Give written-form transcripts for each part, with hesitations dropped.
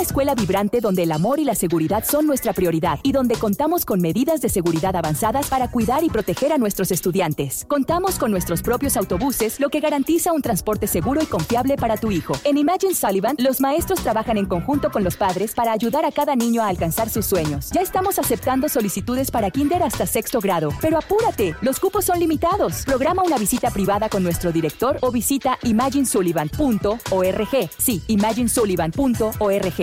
escuela vibrante donde el amor y la seguridad son nuestra prioridad y donde contamos con medidas de seguridad avanzadas para cuidar y proteger a nuestros estudiantes. Contamos con nuestros propios autobuses, lo que garantiza un transporte seguro y confiable para tu hijo. En Imagine Sullivan, los maestros trabajan en conjunto con los padres para ayudar a cada niño a alcanzar sus sueños. Ya estamos aceptando solicitudes para kinder hasta 6º grado, pero apúrate, los cupos son limitados. Programa una visita privada con nuestro director o visita imaginesullivan.org. Sí, imaginesullivan.org.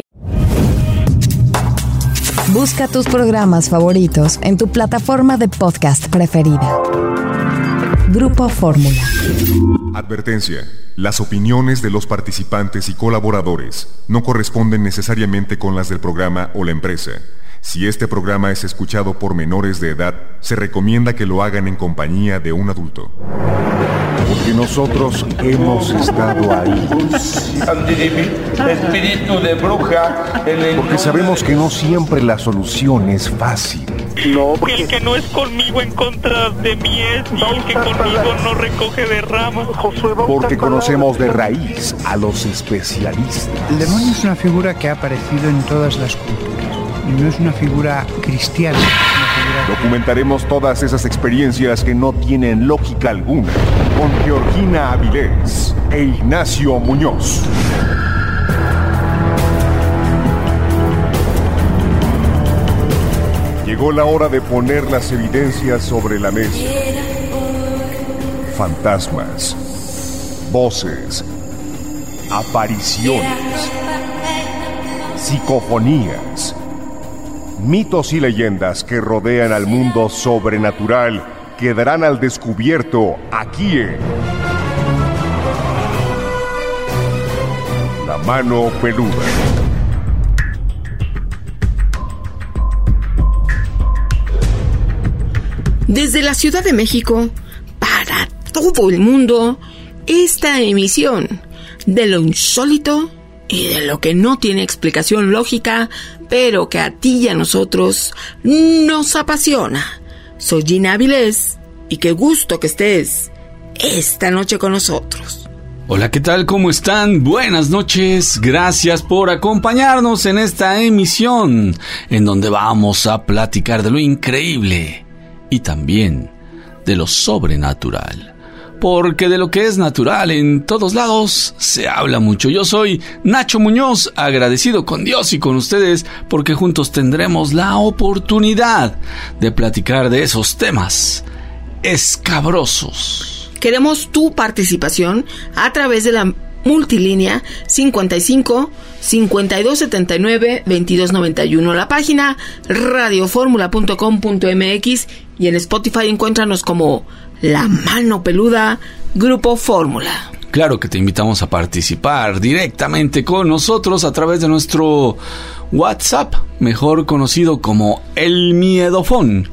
Busca tus programas favoritos en tu plataforma de podcast preferida. Grupo Fórmula. Advertencia. Las opiniones de los participantes y colaboradores no corresponden necesariamente con las del programa o la empresa. Si este programa es escuchado por menores de edad, se recomienda que lo hagan en compañía de un adulto. Porque nosotros hemos estado ahí. Espíritu de bruja. Porque sabemos que no siempre la solución es fácil. No, el que no es conmigo en contra de mí es, y el que conmigo no recoge de ramas. Porque conocemos de raíz a los especialistas. El demonio es una figura que ha aparecido en todas las culturas. Y no es una figura cristiana. Documentaremos todas esas experiencias que no tienen lógica alguna con Georgina Avilés e Ignacio Muñoz. Llegó la hora de poner las evidencias sobre la mesa. Fantasmas, voces, apariciones, psicofonías, mitos y leyendas que rodean al mundo sobrenatural quedarán al descubierto aquí en La Mano Peluda. Desde la Ciudad de México, para todo el mundo, esta emisión de lo insólito y de lo que no tiene explicación lógica, pero que a ti y a nosotros nos apasiona. Soy Gina Avilés y qué gusto que estés esta noche con nosotros. Hola, ¿qué tal? ¿Cómo están? Buenas noches. Gracias por acompañarnos en esta emisión en donde vamos a platicar de lo increíble y también de lo sobrenatural. Porque de lo que es natural en todos lados se habla mucho. Yo soy Nacho Muñoz, agradecido con Dios y con ustedes porque juntos tendremos la oportunidad de platicar de esos temas escabrosos. Queremos tu participación a través de la multilínea 55 52 79 22 91, la página radioformula.com.mx y en Spotify encuéntranos como La Mano Peluda, Grupo Fórmula. Claro que te invitamos a participar directamente con nosotros a través de nuestro WhatsApp, mejor conocido como El Miedofón,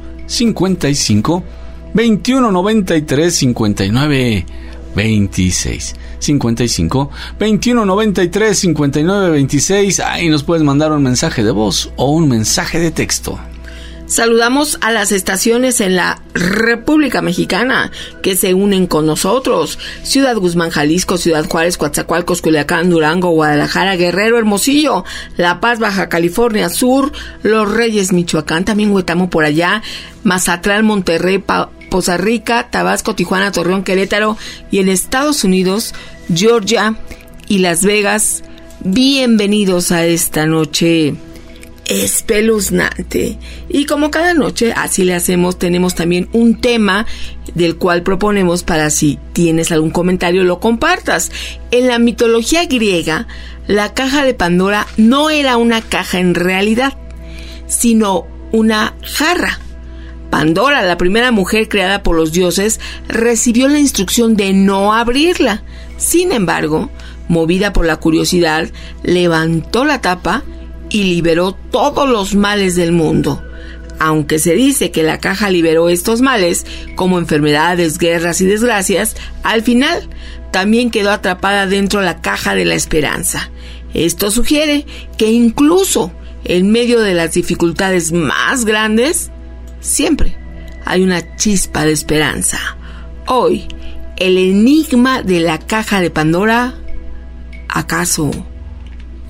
55 21 93 59 26. 55 21 93 59 26. Ahí nos puedes mandar un mensaje de voz o un mensaje de texto. Saludamos a las estaciones en la República Mexicana que se unen con nosotros: Ciudad Guzmán, Jalisco; Ciudad Juárez, Coatzacoalcos, Culiacán, Durango, Guadalajara, Guerrero, Hermosillo; La Paz, Baja California Sur; Los Reyes, Michoacán; también Huetamo por allá; Mazatlán, Monterrey, Poza Rica, Tabasco, Tijuana, Torreón, Querétaro; y en Estados Unidos, Georgia y Las Vegas. Bienvenidos a esta noche espeluznante. Y como cada noche así le hacemos, tenemos también un tema del cual proponemos para, si tienes algún comentario, lo compartas. En la mitología griega, la caja de Pandora no era una caja en realidad, sino una jarra. Pandora, la primera mujer creada por los dioses, recibió la instrucción de no abrirla. Sin embargo, movida por la curiosidad, levantó la tapa y liberó todos los males del mundo. Aunque se dice que la caja liberó estos males, como enfermedades, guerras y desgracias, al final también quedó atrapada dentro de la caja de la esperanza. Esto sugiere que incluso en medio de las dificultades más grandes, siempre hay una chispa de esperanza. Hoy, el enigma de la caja de Pandora, ¿acaso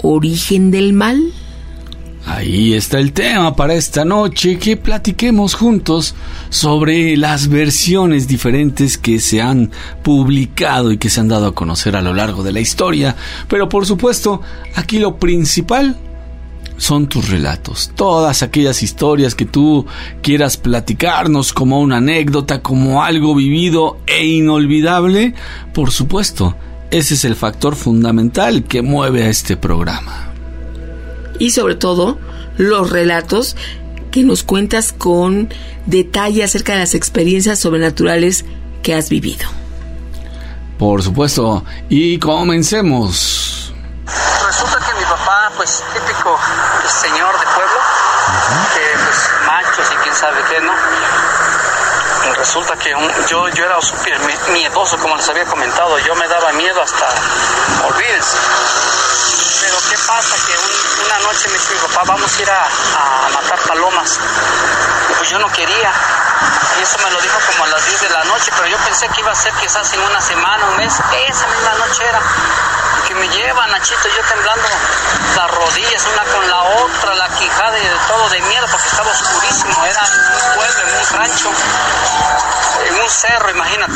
origen del mal? Ahí está el tema para esta noche, que platiquemos juntos sobre las versiones diferentes que se han publicado y que se han dado a conocer a lo largo de la historia. Pero por supuesto, aquí lo principal son tus relatos, todas aquellas historias que tú quieras platicarnos como una anécdota, como algo vivido e inolvidable. Por supuesto, ese es el factor fundamental que mueve a este programa. Y sobre todo, los relatos que nos cuentas con detalle acerca de las experiencias sobrenaturales que has vivido. Por supuesto, y comencemos. Resulta que mi papá, pues típico señor de pueblo, que pues machos y quién sabe qué, ¿no? Resulta que yo era súper miedoso, como les había comentado. Yo me daba miedo hasta, olvídense. Pero ¿qué pasa? Que una noche me dice mi papá, vamos a ir a matar palomas. Y pues yo no quería. Y eso me lo dijo como a las 10 de la noche, pero yo pensé que iba a ser quizás en una semana, un mes. Esa misma noche era. Que me lleva Nachito, yo temblando las rodillas una con la otra, la quijada y de todo de miedo, porque estaba oscurísimo. Era en un pueblo, en un rancho, en un cerro, imagínate.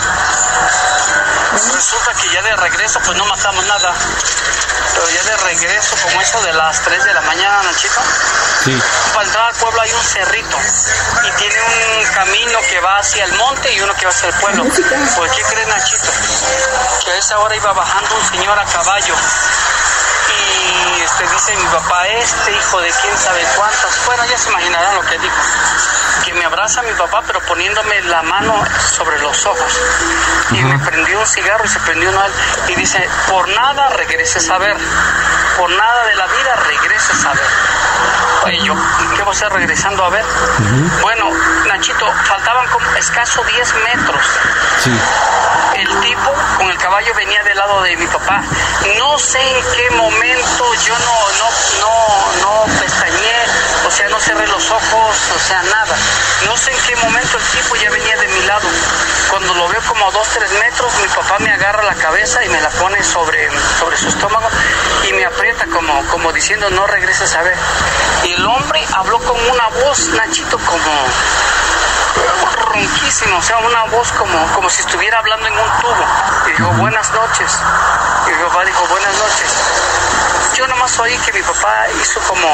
Resulta que ya de regreso pues no matamos nada. Pero ya de regreso, como eso de las 3 de la mañana, Nachito, sí. Para entrar al pueblo hay un cerrito y tiene un camino que va hacia el monte y uno que va hacia el pueblo. Pues ¿qué crees, Nachito? Que a esa hora iba bajando un señor a caballo y dice mi papá, hijo de quién sabe cuántas, bueno, ya se imaginarán lo que dijo, que me abraza a mi papá pero poniéndome la mano sobre los ojos y me prendió un cigarro y se prendió uno y dice, por nada regreses a ver, por nada de la vida regreses a ver. Oye, yo, ¿qué voy a hacer regresando a ver? Bueno, Nachito, faltaban como escaso 10 metros. Sí. El tipo con el caballo venía del lado de mi papá. No sé en qué momento yo no pestañeé, o sea, no cerré los ojos, o sea, nada. No sé en qué momento el tipo ya venía de mi lado. Cuando lo veo como a 2-3 metros, mi papá me agarra la cabeza y me la pone sobre su estómago y me aprieta como diciendo, no regreses a ver. Y el hombre habló con una voz, Nachito, como ronquísimo, o sea, una voz como si estuviera hablando en un tubo. Y dijo, buenas noches. Y mi papá dijo, buenas noches. Yo nomás oí que mi papá hizo como,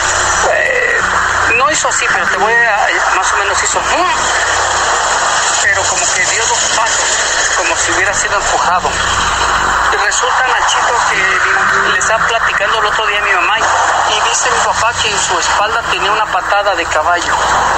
no hizo así, pero más o menos hizo, pero como que dio 2 pasos, como si hubiera sido empujado. Y resulta, Nachito, que le estaba platicando el otro día a mi mamá y dice mi papá que en su espalda tenía una patada de caballo.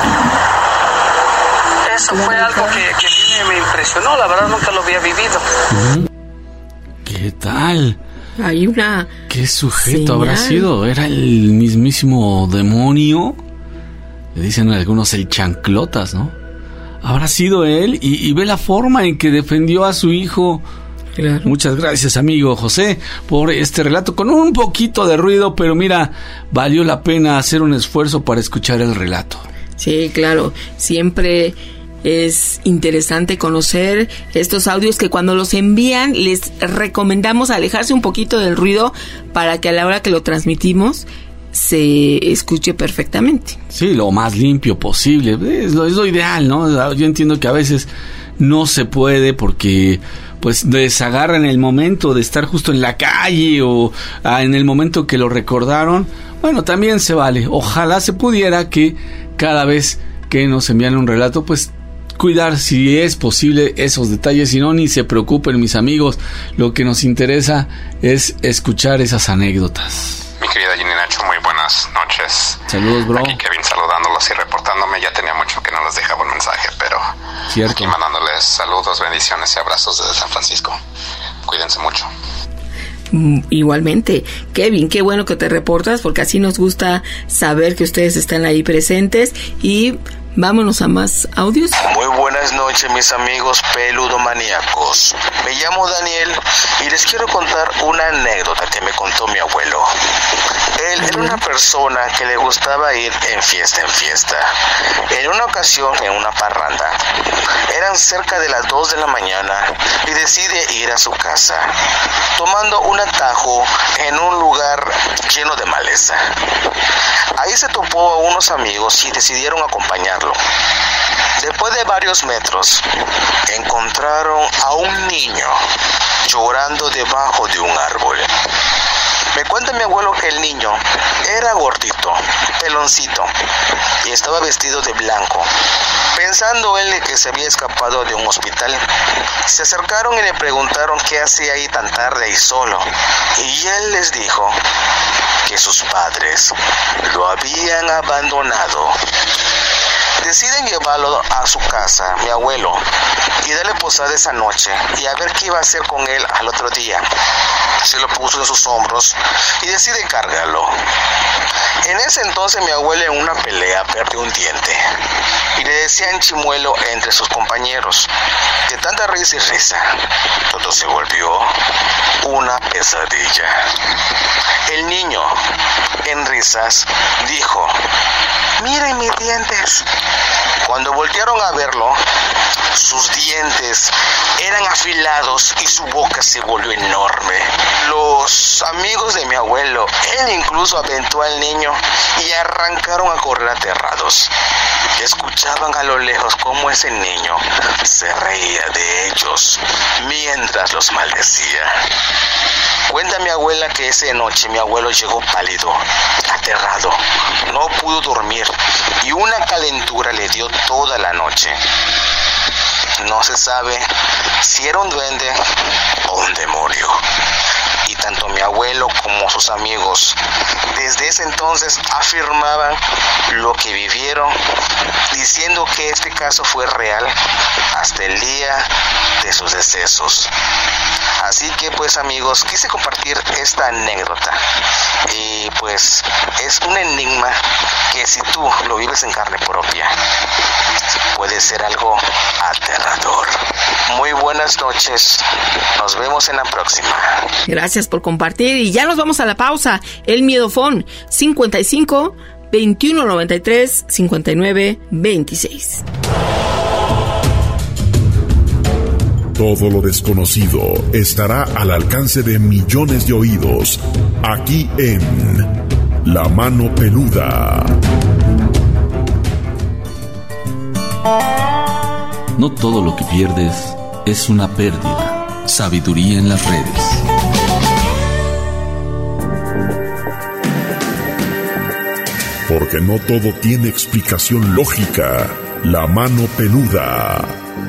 Eso fue algo que me impresionó, la verdad nunca lo había vivido. ¿Qué tal? Hay una... ¿Qué sujeto señal habrá sido? ¿Era el mismísimo demonio? Le dicen algunos el chanclotas, ¿no? Habrá sido él y ve la forma en que defendió a su hijo. Claro. Muchas gracias, amigo José, por este relato con un poquito de ruido, pero mira, valió la pena hacer un esfuerzo para escuchar el relato. Sí, claro, siempre es interesante conocer estos audios que cuando los envían les recomendamos alejarse un poquito del ruido para que a la hora que lo transmitimos se escuche perfectamente. Sí, lo más limpio posible, es lo ideal, ¿no? Yo entiendo que a veces no se puede porque pues les agarra en el momento de estar justo en la calle o en el momento que lo recordaron. Bueno, también se vale. Ojalá se pudiera que cada vez que nos envían un relato, pues cuidar si es posible esos detalles. Si no, ni se preocupen, mis amigos. Lo que nos interesa es escuchar esas anécdotas. Mi querida Jenny Nacho, muy buenas noches. Saludos, bro. Aquí Kevin saludándolos y reportándome. Ya tenía mucho que no les dejaba un mensaje, pero cierto. Aquí mandándoles saludos, bendiciones y abrazos desde San Francisco. Cuídense mucho. Igualmente, Kevin, qué bueno que te reportas porque así nos gusta saber que ustedes están ahí presentes y vámonos a más audios. Muy buenas noches, mis amigos peludomaníacos. Me llamo Daniel y les quiero contar una anécdota que me contó mi abuelo. Él era una persona que le gustaba ir en fiesta. En una ocasión, en una parranda, eran cerca de las 2 de la mañana y decide ir a su casa, tomando un atajo en un lugar lleno de maleza. Ahí se topó a unos amigos y decidieron acompañarlo. Después de varios metros, encontraron a un niño llorando debajo de un árbol. Me cuenta mi abuelo que el niño era gordito, peloncito, y estaba vestido de blanco. Pensando él de que se había escapado de un hospital, se acercaron y le preguntaron qué hacía ahí tan tarde y solo. Y él les dijo que sus padres lo habían abandonado. Deciden llevarlo a su casa, mi abuelo, y darle posada esa noche y a ver qué iba a hacer con él al otro día. Se lo puso en sus hombros y decide cargarlo. En ese entonces mi abuelo en una pelea perdió un diente y le decían chimuelo entre sus compañeros. De tanta risa y risa, todo se volvió una pesadilla. El niño, en risas, dijo: "Miren mis dientes". Cuando voltearon a verlo, sus dientes eran afilados y su boca se volvió enorme. Los amigos de mi abuelo, él incluso aventó al niño y arrancaron a correr aterrados. Escuchaban a lo lejos cómo ese niño se reía de ellos mientras los maldecía. Cuenta mi abuela que esa noche mi abuelo llegó pálido, aterrado, no pudo dormir y una calentura le dio toda la noche. No se sabe si era un duende o un demonio. Y tanto mi abuelo como sus amigos desde ese entonces afirmaban lo que vivieron, diciendo que este caso fue real hasta el día de sus decesos. Así que pues amigos, quise compartir esta anécdota y pues es un enigma que si tú lo vives en carne propia puede ser algo aterrador. Muy buenas noches, nos vemos en la próxima. Gracias por compartir y ya nos vamos a la pausa. El Miedofón 55 21 93 59 26. Todo lo desconocido estará al alcance de millones de oídos, aquí en La Mano Peluda. No todo lo que pierdes es una pérdida. Sabiduría en las redes. Porque no todo tiene explicación lógica. La Mano Peluda.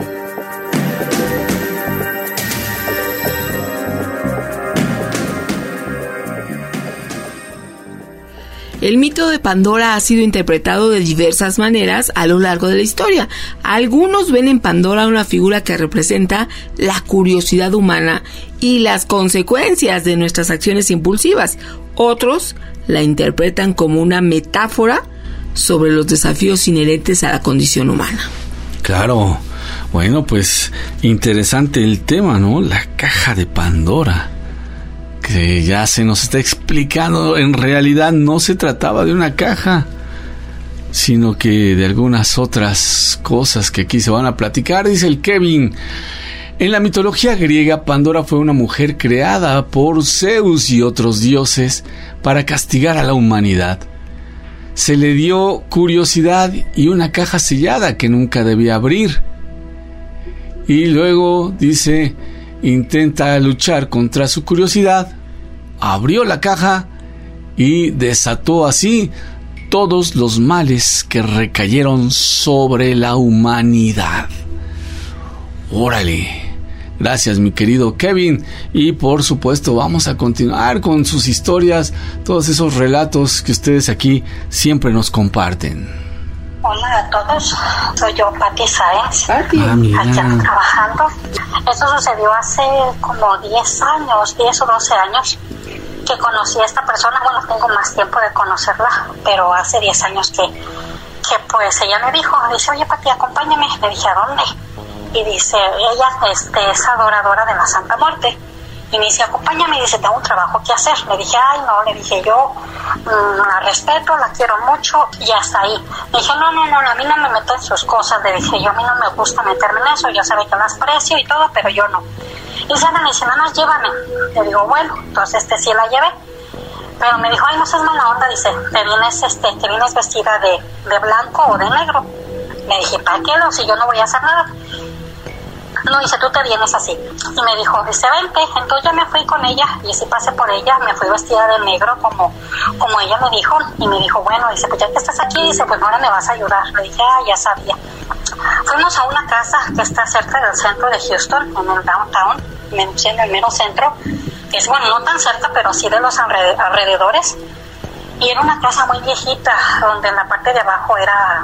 El mito de Pandora ha sido interpretado de diversas maneras a lo largo de la historia. Algunos ven en Pandora una figura que representa la curiosidad humana y las consecuencias de nuestras acciones impulsivas. Otros la interpretan como una metáfora sobre los desafíos inherentes a la condición humana. Claro, bueno, pues interesante el tema, ¿no? La caja de Pandora, que ya se nos está explicando, en realidad no se trataba de una caja, sino que de algunas otras cosas que aquí se van a platicar, dice el Kevin. En la mitología griega, Pandora fue una mujer creada por Zeus y otros dioses para castigar a la humanidad. Se le dio curiosidad y una caja sellada que nunca debía abrir. Y luego, dice, intenta luchar contra su curiosidad, abrió la caja y desató así todos los males que recayeron sobre la humanidad. Órale. Gracias, mi querido Kevin. Y por supuesto vamos a continuar con sus historias, todos esos relatos que ustedes aquí siempre nos comparten. Hola a todos, soy yo, Pati Sáenz, aquí trabajando. Esto sucedió hace como 10 años, 10 o 12 años que conocí a esta persona. Bueno, tengo más tiempo de conocerla, pero hace 10 años que pues ella me dijo, dice, oye Pati, acompáñame. Le dije, ¿a dónde? Y dice, ella es adoradora de la Santa Muerte. Y me dice, acompáñame, y dice, tengo un trabajo que hacer. Le dije, ay, no, le dije, yo la respeto, la quiero mucho, y hasta ahí. Le dije, no, a mí no me meto en sus cosas. Le dije, yo a mí no me gusta meterme en eso, ya sabe que las aprecio y todo, pero yo no. Y dice, me dice, no, llévame. Le digo, bueno, entonces sí la llevé. Pero me dijo, ay, no seas mala onda, dice, te vienes vestida de blanco o de negro. Le dije, ¿para qué? Si yo no voy a hacer nada. No, dice, tú te vienes así. Y me dijo, dice, vente. Entonces yo me fui con ella y sí pasé por ella, me fui vestida de negro como ella me dijo. Y me dijo, bueno, dice, pues ya que estás aquí, dice, pues ahora me vas a ayudar. Le dije, ya sabía. Fuimos a una casa que está cerca del centro de Houston, en el downtown, en el mero centro. Es bueno, no tan cerca, pero sí de los alrededores. Y era una casa muy viejita, donde en la parte de abajo era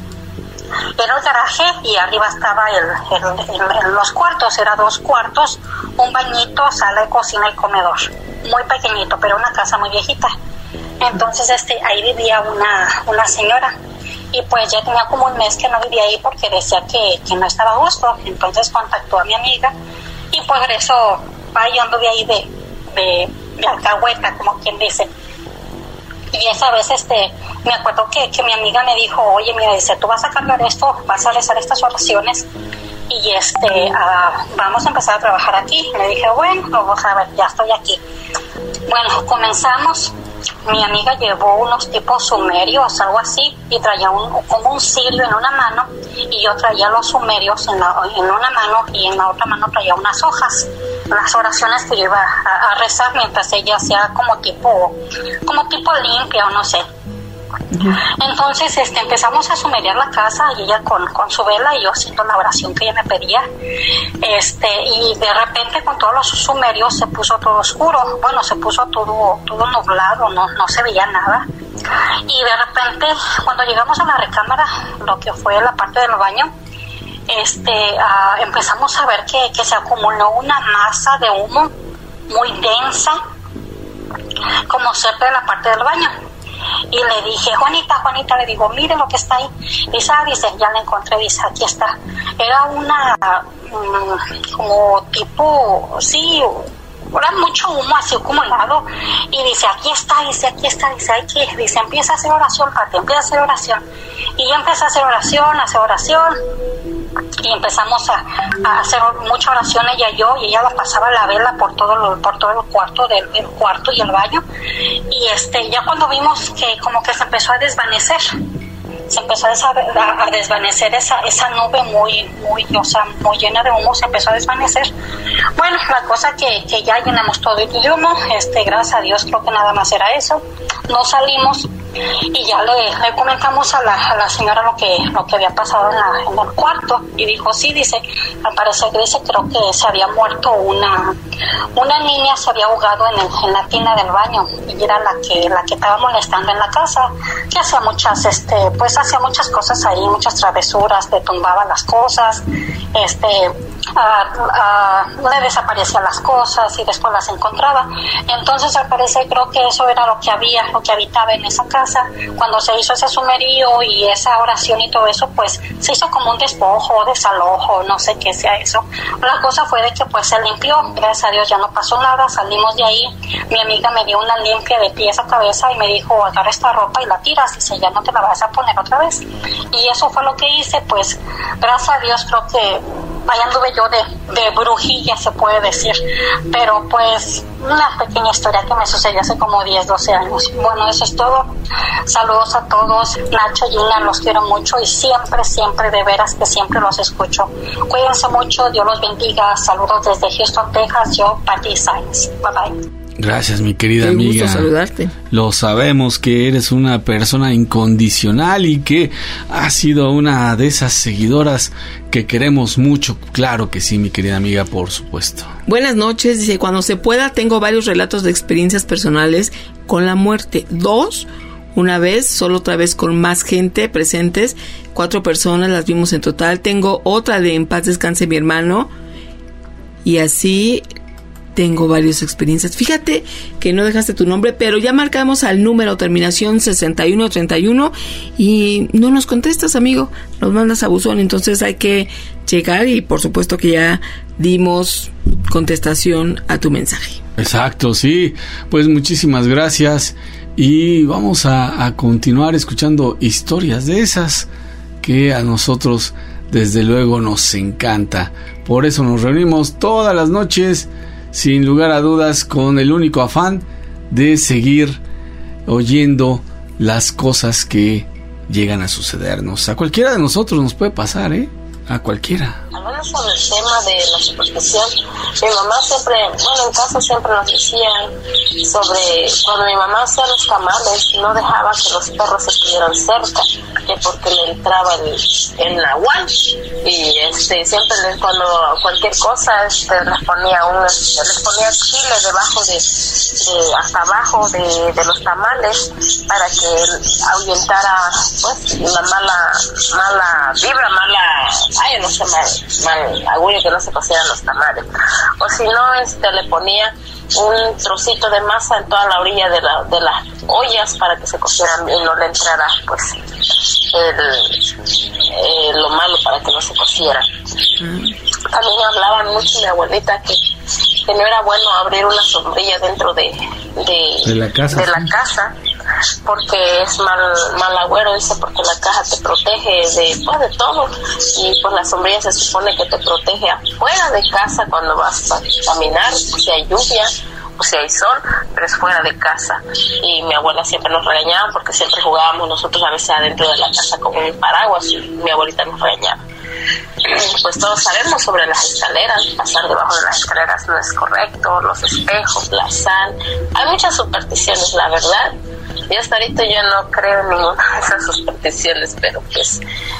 el garaje y arriba estaba los cuartos. Era 2 cuartos, un bañito, sala de cocina y comedor. Muy pequeñito, pero una casa muy viejita. Entonces ahí vivía una señora. Y pues ya tenía como un mes que no vivía ahí porque decía que no estaba a gusto. Entonces contactó a mi amiga y pues regresó. Yo anduve ahí de alcahueta, como quien dice. Y esa vez me acuerdo que mi amiga me dijo, oye, mira, dice, tú vas a cargar esto, vas a rezar estas oraciones y vamos a empezar a trabajar aquí. Le dije, bueno, vamos a ver, ya estoy aquí. Bueno, comenzamos. Mi amiga llevó unos tipos sumerios, algo así, y traía como un cirio en una mano, y yo traía los sumerios en una mano, y en la otra mano traía unas hojas, las oraciones que yo iba a rezar mientras ella hacía como tipo limpia o no sé. Entonces empezamos a sumeriar la casa y ella con su vela y yo haciendo la oración que ella me pedía, y de repente con todos los sumerios se puso todo oscuro, bueno, se puso todo nublado, no se veía nada. Y de repente cuando llegamos a la recámara, lo que fue la parte del baño, empezamos a ver que se acumuló una masa de humo muy densa como cerca de la parte del baño. Y le dije, Juanita, le digo, mire lo que está ahí. Dice, ya la encontré, dice, aquí está. Era una, como tipo, sí, era mucho humo así acumulado. Y dice, aquí está, dice, empieza a hacer oración, Pati, empieza a hacer oración. Y yo empecé a hacer oración. Y empezamos a hacer mucha oración ella y yo, y ella la pasaba la vela por todo el cuarto, del cuarto y el baño. Y ya cuando vimos que como que se empezó a desvanecer, a desvanecer esa nube muy llena de humo, se empezó a desvanecer. Bueno, la cosa que ya llenamos todo el humo, gracias a Dios creo que nada más era eso. Nos salimos y ya le comentamos a la señora lo que había pasado en el cuarto, y dijo, sí, dice, al parecer, dice, creo que se había muerto una niña, se había ahogado en la tina del baño, y era la que estaba molestando en la casa, que hacía muchas cosas ahí, muchas travesuras, le tumbaba las cosas, le desaparecían las cosas y después las encontraba. Entonces al parecer creo que eso era lo que habitaba en esa casa. Cuando se hizo ese sumerío y esa oración y todo eso, pues se hizo como un despojo, desalojo, no sé qué sea eso. La cosa fue de que pues se limpió, gracias a Dios ya no pasó nada, salimos de ahí. Mi amiga me dio una limpia de pies a cabeza y me dijo, agarra esta ropa y la tiras, dice, ya no te la vas a poner otra vez. Y eso fue lo que hice, pues gracias a Dios creo que ahí anduve yo de brujilla, se puede decir, pero pues una pequeña historia que me sucedió hace como 10, 12 años. Bueno, eso es todo. Saludos a todos. Nacho, Gina, los quiero mucho y siempre, de veras que siempre los escucho. Cuídense mucho, Dios los bendiga. Saludos desde Houston, Texas. Yo, Pati Sainz. Bye bye. Gracias, mi querida amiga. Qué gusto saludarte. Lo sabemos que eres una persona incondicional y que has sido una de esas seguidoras que queremos mucho. Claro que sí, mi querida amiga, por supuesto. Buenas noches. Dice, cuando se pueda, tengo varios relatos de experiencias personales con la muerte. 2, una vez, solo otra vez con más gente presentes. 4 personas las vimos en total. Tengo otra de En paz descanse mi hermano. Y así tengo varias experiencias. Fíjate que no dejaste tu nombre, pero ya marcamos al número terminación 6131 y no nos contestas, amigo. Nos mandas a buzón, entonces hay que checar y por supuesto que ya dimos contestación a tu mensaje. Exacto, sí. Pues muchísimas gracias y vamos a continuar escuchando historias de esas que a nosotros desde luego nos encanta. Por eso nos reunimos todas las noches, sin lugar a dudas, con el único afán de seguir oyendo las cosas que llegan a sucedernos. A cualquiera de nosotros nos puede pasar, a cualquiera. Hablando sobre el tema de la superstición, mi mamá siempre, en casa siempre nos decían sobre cuando mi mamá hacía los tamales, no dejaba que los perros estuvieran cerca, que porque le entraba el nahual, y siempre cuando cualquier cosa les ponía chile debajo hasta abajo de los tamales para que ahuyentara pues la mala vibra, mal agüero, que no se cocieran los tamales. O si no, le ponía un trocito de masa en toda la orilla de las ollas para que se cocieran y no le entrara pues lo malo, para que no se cociera. También hablaban mucho mi abuelita que no era bueno abrir una sombrilla dentro de la casa, porque es mal agüero, dice, porque la caja te protege de todo, y pues la sombrilla se supone que te protege afuera de casa cuando vas a caminar, si hay lluvia o si hay sol, pero es fuera de casa. Y mi abuela siempre nos regañaba porque siempre jugábamos nosotros a veces adentro de la casa con un paraguas y mi abuelita nos regañaba. Pues todos sabemos sobre las escaleras, pasar debajo de las escaleras no es correcto, los espejos, la sal, hay muchas supersticiones, la verdad. Y hasta ahorita yo no creo en ninguna de esas supersticiones, pero pues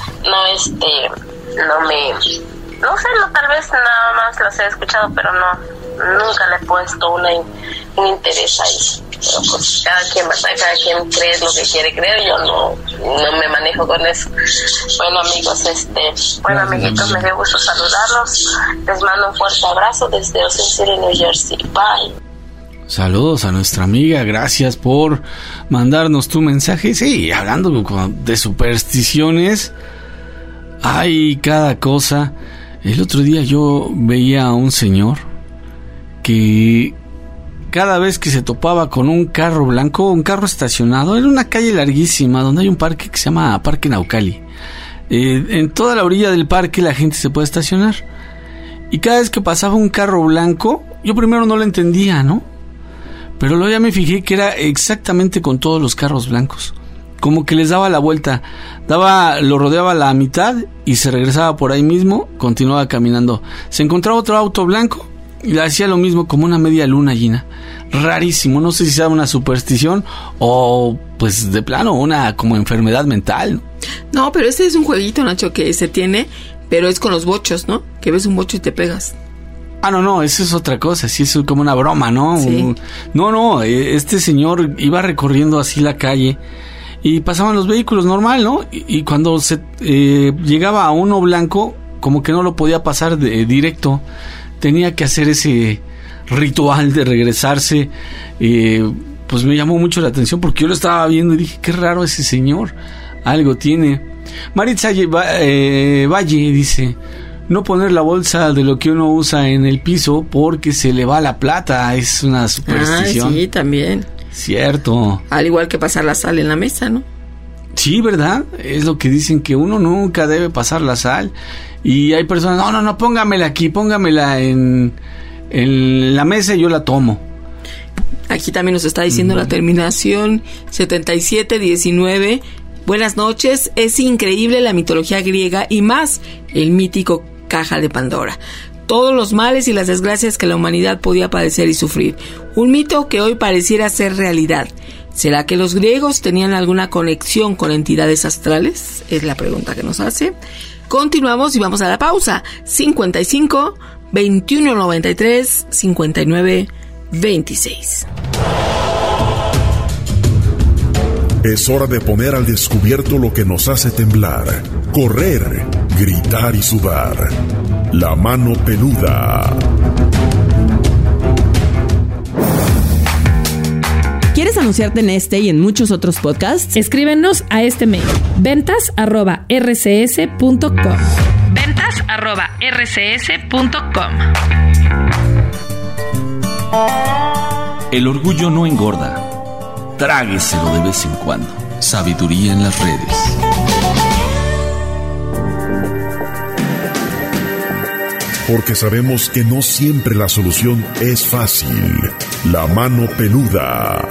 tal vez nada más las he escuchado, pero nunca le he puesto un interés ahí. Pero pues cada quien cree lo que quiere creer, yo no me manejo con eso. Bueno, amigos, amiguitos, me dio gusto saludarlos, les mando un fuerte abrazo desde Ocean City, New Jersey. Bye. Saludos a nuestra amiga, gracias por mandarnos tu mensaje. Sí, hablando de supersticiones, hay cada cosa. El otro día yo veía a un señor que cada vez que se topaba con un carro blanco, un carro estacionado, en una calle larguísima donde hay un parque que se llama Parque Naucali, en toda la orilla del parque la gente se puede estacionar, y cada vez que pasaba un carro blanco, yo primero no lo entendía, ¿no? Pero luego ya me fijé que era exactamente con todos los carros blancos, como que les daba la vuelta, lo rodeaba a la mitad y se regresaba por ahí mismo, continuaba caminando, se encontraba otro auto blanco y le hacía lo mismo, como una media luna llena. Rarísimo, no sé si sea una superstición o pues de plano una como enfermedad mental. No, pero este es un jueguito, Nacho, que se tiene, pero es con los bochos, ¿no? Que ves un bocho y te pegas. No, eso es otra cosa, sí, es como una broma, ¿no? Sí. Este señor iba recorriendo así la calle y pasaban los vehículos normal, ¿no? Y cuando se llegaba a uno blanco, como que no lo podía pasar directo, tenía que hacer ese ritual de regresarse. Pues me llamó mucho la atención porque yo lo estaba viendo y dije, qué raro ese señor, algo tiene. Maritza Valle dice: no poner la bolsa de lo que uno usa en el piso porque se le va la plata, es una superstición. Sí, también. Cierto. Al igual que pasar la sal en la mesa, ¿no? Sí, ¿verdad? Es lo que dicen, que uno nunca debe pasar la sal. Y hay personas, no, póngamela aquí, póngamela en la mesa y yo la tomo. Aquí también nos está diciendo la terminación 7719. Buenas noches, es increíble la mitología griega y más el mítico Caja de Pandora. Todos los males y las desgracias que la humanidad podía padecer y sufrir. Un mito que hoy pareciera ser realidad. ¿Será que los griegos tenían alguna conexión con entidades astrales? Es la pregunta que nos hace. Continuamos y vamos a la pausa. 55 21 93 59 26. Es hora de poner al descubierto lo que nos hace temblar, correr, gritar y sudar. La mano peluda. anunciarte en este y en muchos otros podcasts? Escríbenos a este mail: ventas@rcs.com. ventas@rcs.com. El orgullo no engorda. Trágueselo de vez en cuando. Sabiduría en las redes. Porque sabemos que no siempre la solución es fácil. La mano peluda.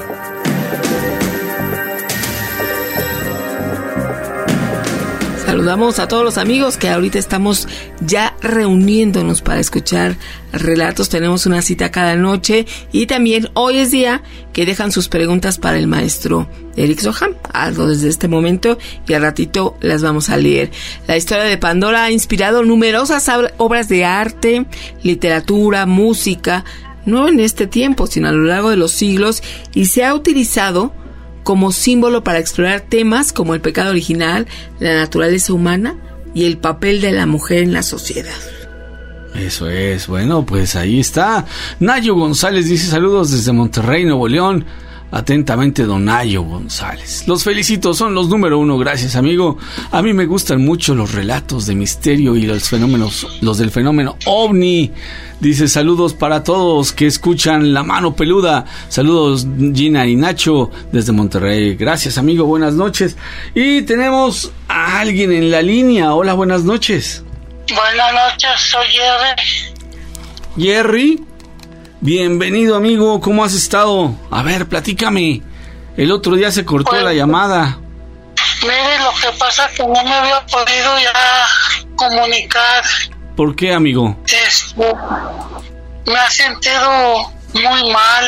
Saludamos a todos los amigos que ahorita estamos ya reuniéndonos para escuchar relatos. Tenemos una cita cada noche y también hoy es día que dejan sus preguntas para el maestro Eric Soham. Hazlo desde este momento y al ratito las vamos a leer. La historia de Pandora ha inspirado numerosas obras de arte, literatura, música, no en este tiempo, sino a lo largo de los siglos, y se ha utilizado como símbolo para explorar temas como el pecado original, la naturaleza humana y el papel de la mujer en la sociedad. Eso es, bueno, pues ahí está. Nayo González dice saludos desde Monterrey, Nuevo León. Atentamente, don Nayo González. Los felicito, son los número 1, gracias amigo. A mí me gustan mucho los relatos de misterio y los del fenómeno OVNI. Dice saludos para todos que escuchan La Mano Peluda. Saludos Gina y Nacho desde Monterrey. Gracias amigo, buenas noches. Y tenemos a alguien en la línea. Hola, buenas noches. Buenas noches, soy Jerry. Jerry, bienvenido amigo, ¿cómo has estado? A ver, platícame. El otro día se cortó la llamada. Mire, lo que pasa es que no me había podido ya comunicar. ¿Por qué, amigo? Me ha sentido muy mal.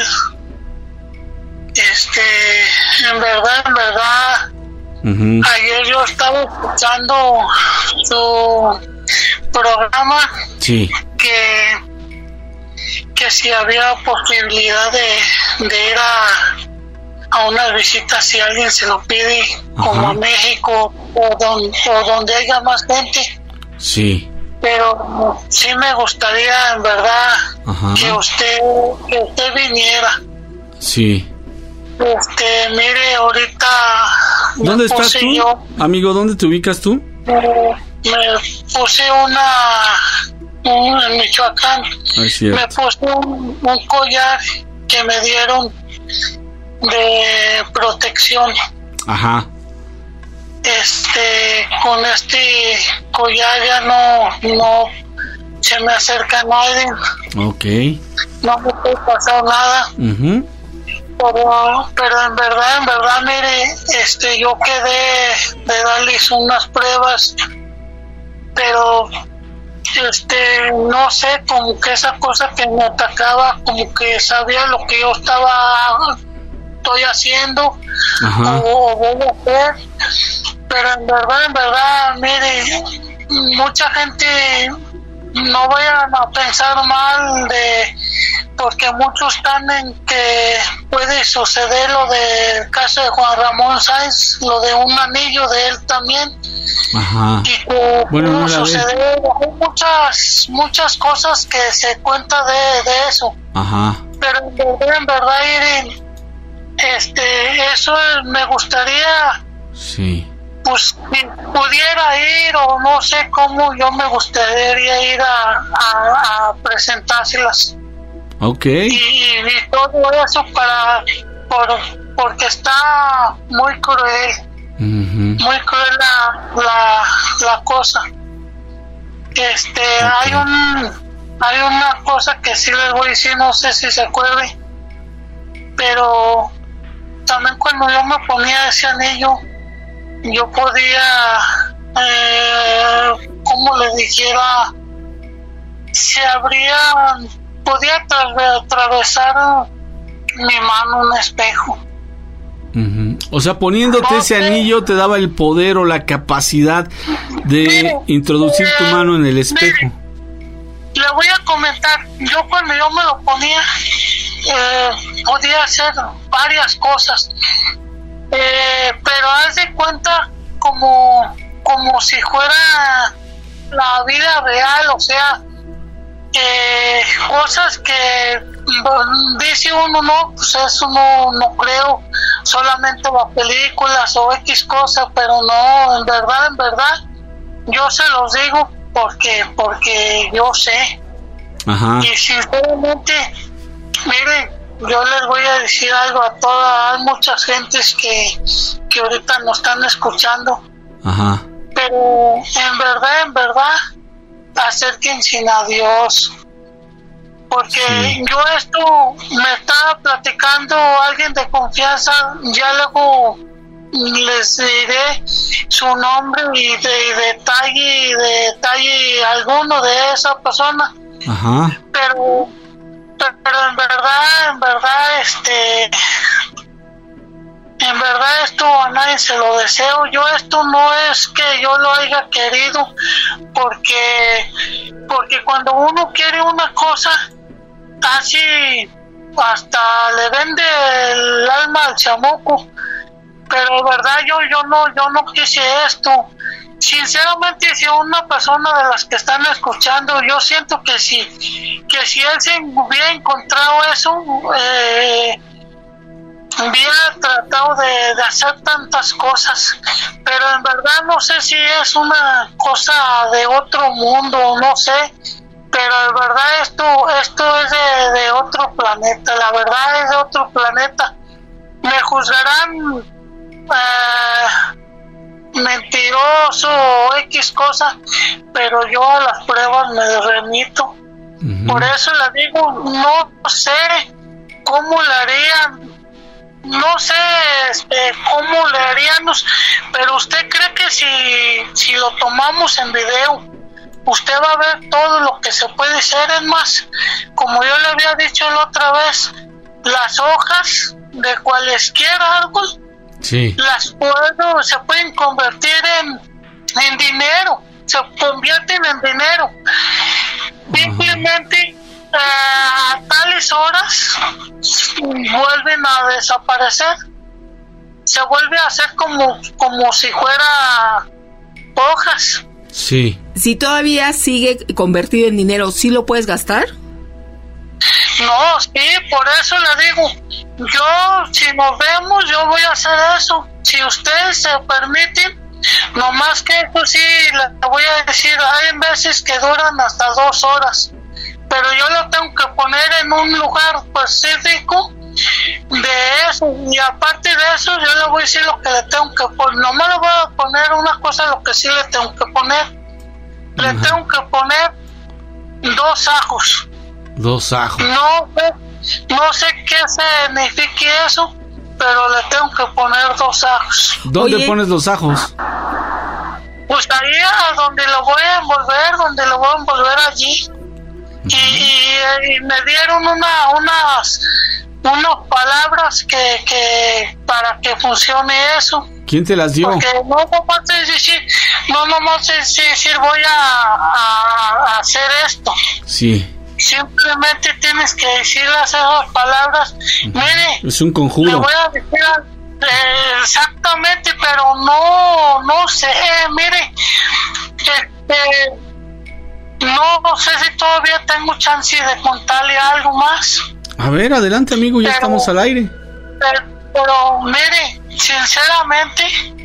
En verdad, ayer yo estaba escuchando su programa. Sí. Que si había posibilidad de ir a unas visitas, si alguien se lo pide, como a México o donde haya más gente. Sí. Pero sí me gustaría, en verdad, que usted viniera. Sí. Mire, ahorita... ¿Dónde estás tú? Amigo, ¿dónde te ubicas tú? Me puse en Michoacán. Me puse un collar que me dieron de protección. Ajá. Con este collar ya no se me acerca nadie. Ok. No me puede pasar nada. Pero en verdad, mire, yo quedé de darles unas pruebas, pero no sé, como que esa cosa que me atacaba, como que sabía lo que yo estoy haciendo o voy a hacer. Pero en verdad, mire, mucha gente, no vayan a pensar mal porque muchos están en que puede suceder lo del caso de Juan Ramón Sáenz, lo de un anillo de él también. Ajá. Y que puede suceder, hay muchas cosas que se cuenta de eso. Ajá. Pero en verdad, Irene, eso me gustaría. Sí. Pues si pudiera ir, o no sé cómo, yo me gustaría ir a presentárselas. Ok. Y todo eso porque está muy cruel. Muy cruel la cosa. Hay una cosa que sí les voy a decir, no sé si se acuerde, pero también cuando yo me ponía ese anillo, yo podía, como le dijera, podía atravesar mi mano un espejo. O sea, poniéndote ese anillo te daba el poder o la capacidad de introducir tu mano en el espejo. Le voy a comentar, yo cuando yo me lo ponía, podía hacer varias cosas, pero haz de cuenta como si fuera la vida real, o sea, cosas que dice uno, no, pues eso no creo, solamente las películas o X cosas, pero no, en verdad, yo se los digo porque yo sé. Ajá. Y sinceramente, miren, yo les voy a decir algo a todas, hay muchas gentes que ahorita nos están escuchando. Ajá. Pero en verdad, acérquense a Dios. Porque sí. Yo esto me estaba platicando alguien de confianza, ya luego les diré su nombre y de detalle alguno de esa persona. Ajá. Pero en verdad, en verdad esto a nadie se lo deseo. Yo esto no es que yo lo haya querido, porque cuando uno quiere una cosa, casi hasta le vende el alma al chamuco. Pero en verdad yo no quise esto. Sinceramente, si una persona de las que están escuchando, yo siento que si él se hubiera encontrado eso, hubiera tratado de hacer tantas cosas, pero en verdad no sé si es una cosa de otro mundo, no sé, pero en verdad esto es de otro planeta, la verdad es de otro planeta. Me juzgarán mentiroso o X cosa, pero yo a las pruebas me remito. Por eso le digo, no sé cómo le harían, no sé cómo le haríamos, pero usted cree que si lo tomamos en video, usted va a ver todo lo que se puede hacer. Es más, como yo le había dicho la otra vez, las hojas de cualesquier árbol, sí, se pueden convertir en dinero, se convierten en dinero. Simplemente a tales horas vuelven a desaparecer, se vuelve a hacer como si fuera hojas. Sí. Si todavía sigue convertido en dinero, ¿sí lo puedes gastar? No, sí, por eso le digo, yo, si nos vemos, yo voy a hacer eso, si ustedes se permiten, nomás que eso sí, le voy a decir, hay veces que duran hasta 2 horas, pero yo lo tengo que poner en un lugar específico de eso, y aparte de eso, yo le voy a decir lo que le tengo que poner, nomás le voy a poner una cosa, lo que sí le tengo que poner, le tengo que poner 2 ajos. 2 ajos. No sé qué significa eso, pero le tengo que poner 2 ajos. ¿Dónde pones los ajos? Pues ahí a donde lo voy a envolver, allí. Y me dieron unas palabras que para que funcione eso. ¿Quién te las dio? Porque no nomás es decir voy a hacer esto. Sí. Simplemente tienes que decir esas palabras. Mire, es un conjuro. Le voy a decir exactamente, pero no sé. Mire, no sé si todavía tengo chance de contarle algo más. A ver, adelante, amigo, ya estamos al aire. Pero mire, sinceramente,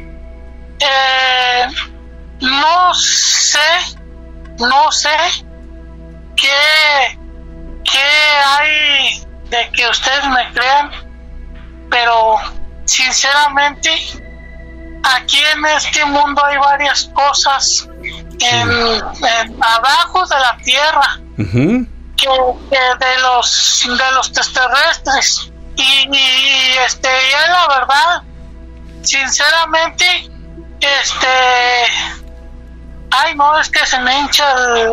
no sé qué hay de que ustedes me crean, pero sinceramente aquí en este mundo hay varias cosas abajo de la tierra, que de los extraterrestres, y ya la verdad, sinceramente, ay, no, es que se me hincha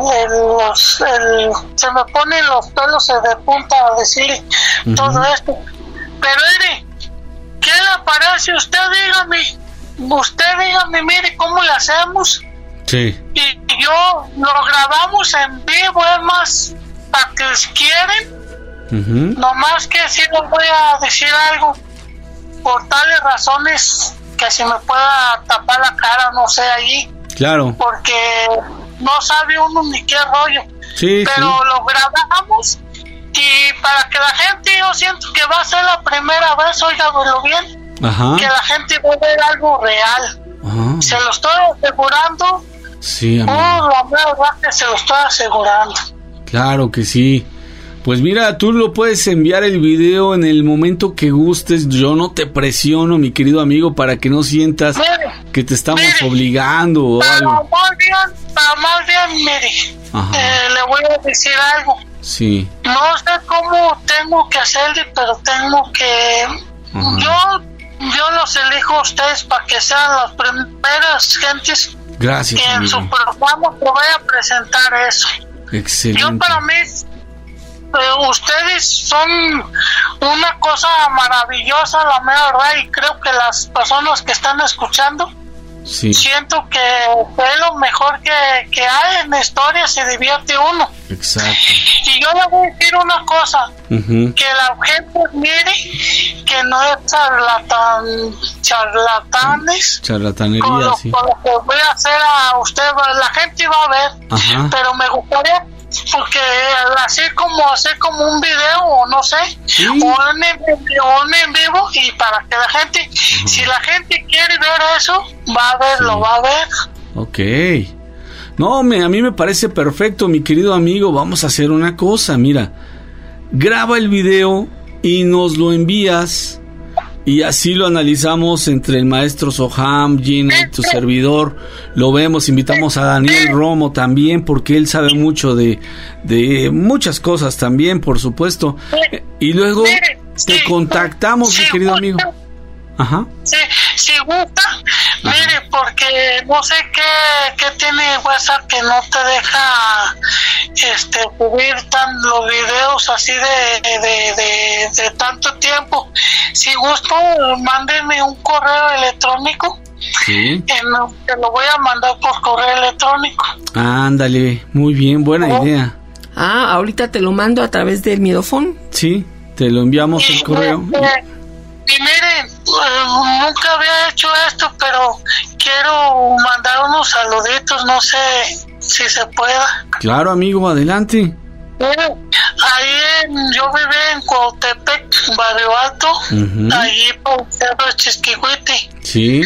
se me ponen los pelos de punta a decir todo esto. Pero mire, ¿qué le parece? Usted dígame, mire cómo le hacemos. Sí. Y yo lo grabamos en vivo, es más, para que quieren. Nomás que sí les voy a decir algo, por tales razones que se me pueda tapar la cara, no sé, allí. Claro. Porque no sabe uno ni qué rollo. Sí, pero lo grabamos Y para que la gente, yo siento que va a ser la primera vez, óigalo bien, que la gente va a ver algo real. Se lo estoy asegurando. Sí, amigo. La verdad que se lo estoy asegurando. Claro que sí. Pues mira, tú lo puedes enviar el video en el momento que gustes. Yo no te presiono, mi querido amigo, para que no sientas que te estamos obligando o algo. Más bien, mire, le voy a decir algo. Sí. No sé cómo tengo que hacerle, pero tengo que... Yo los elijo a ustedes para que sean las primeras gentes. Gracias, que en amigo. su programa te voy a presentar eso. Excelente. Yo para mí, ustedes son una cosa maravillosa, la mera verdad, y creo que las personas que están escuchando, siento que es lo mejor que hay en la historia, se divierte uno. Exacto. Y yo le voy a decir una cosa, que la gente mire que no es charlatanes. Charlatanería, con lo que voy a hacer a usted, la gente va a ver. Pero me gustaría, porque hacer como un video, o no sé, o un en vivo, y para que la gente, si la gente quiere ver eso, va a verlo, va a ver. Ok. No, a mí me parece perfecto, mi querido amigo. Vamos a hacer una cosa, mira. Graba el video y nos lo envías, y así lo analizamos entre el maestro Soham, Gina y tu servidor. Lo vemos, invitamos a Daniel Romo también, porque él sabe mucho de muchas cosas también, por supuesto. Y luego te contactamos, mi querido amigo. Si gusta, mire, porque no sé qué tiene WhatsApp que no te deja subir los videos así de tanto tiempo. Si gusta, mándeme un correo electrónico. Te lo voy a mandar por correo electrónico. Ándale, muy bien, buena idea. Ahorita te lo mando a través del Midofón. Sí, te lo enviamos el correo. Y miren, nunca había hecho esto, pero quiero mandar unos saluditos, no sé si se pueda. Claro, amigo, adelante. Ahí yo viví en Cuautepec, Barrio Alto, allí por el Cerro Chisquihuite. Sí.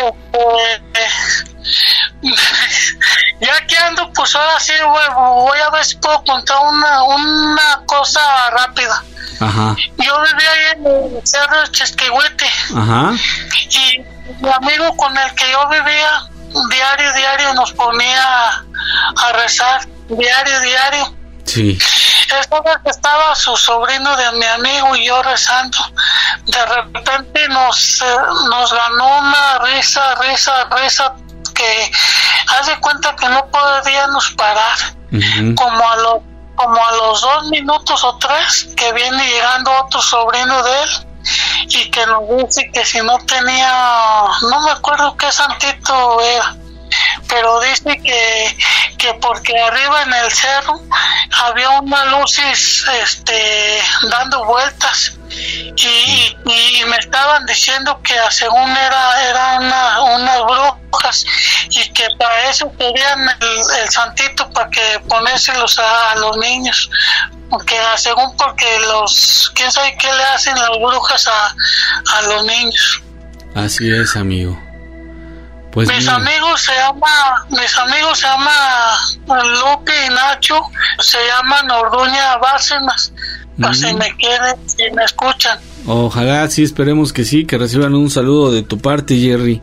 Ya que ando, pues ahora sí voy a ver si puedo contar una cosa rápida. Yo vivía ahí en el Cerro Chisquihuite. Y mi amigo con el que yo vivía, diario nos ponía a rezar, diario. Sí. Esta vez estaba su sobrino de mi amigo y yo rezando. De repente nos ganó una risa que hace cuenta que no podíamos parar. Como a los 2 minutos o 3 que viene llegando otro sobrino de él y que nos dice que si no tenía, no me acuerdo qué santito era, pero dice que porque arriba en el cerro había unas luces dando vueltas y me estaban diciendo que según eran unas brujas y que para eso querían el santito para que ponérselos a los niños, porque según porque quién sabe qué le hacen las brujas a los niños. Así es, amigo. Pues mis amigos se llama Lupe y Nacho, se llaman Orduña Bárcenas, para si me quieren, si me escuchan. Ojalá, sí, esperemos que sí, que reciban un saludo de tu parte, Jerry.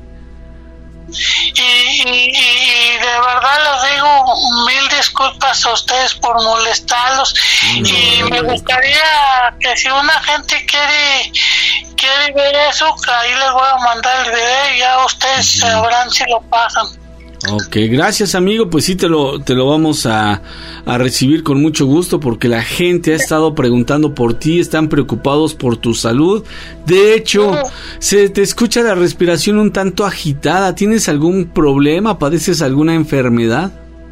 Y de verdad les digo 1000 disculpas a ustedes por molestarlos. Y me gustaría que si una gente quiere ver eso, ahí les voy a mandar el video y ya ustedes sabrán si lo pasan. Ok, gracias, amigo, pues sí te lo vamos a recibir con mucho gusto, porque la gente ha estado preguntando por ti, están preocupados por tu salud. De hecho, se te escucha la respiración un tanto agitada. ¿Tienes algún problema? ¿Padeces alguna enfermedad?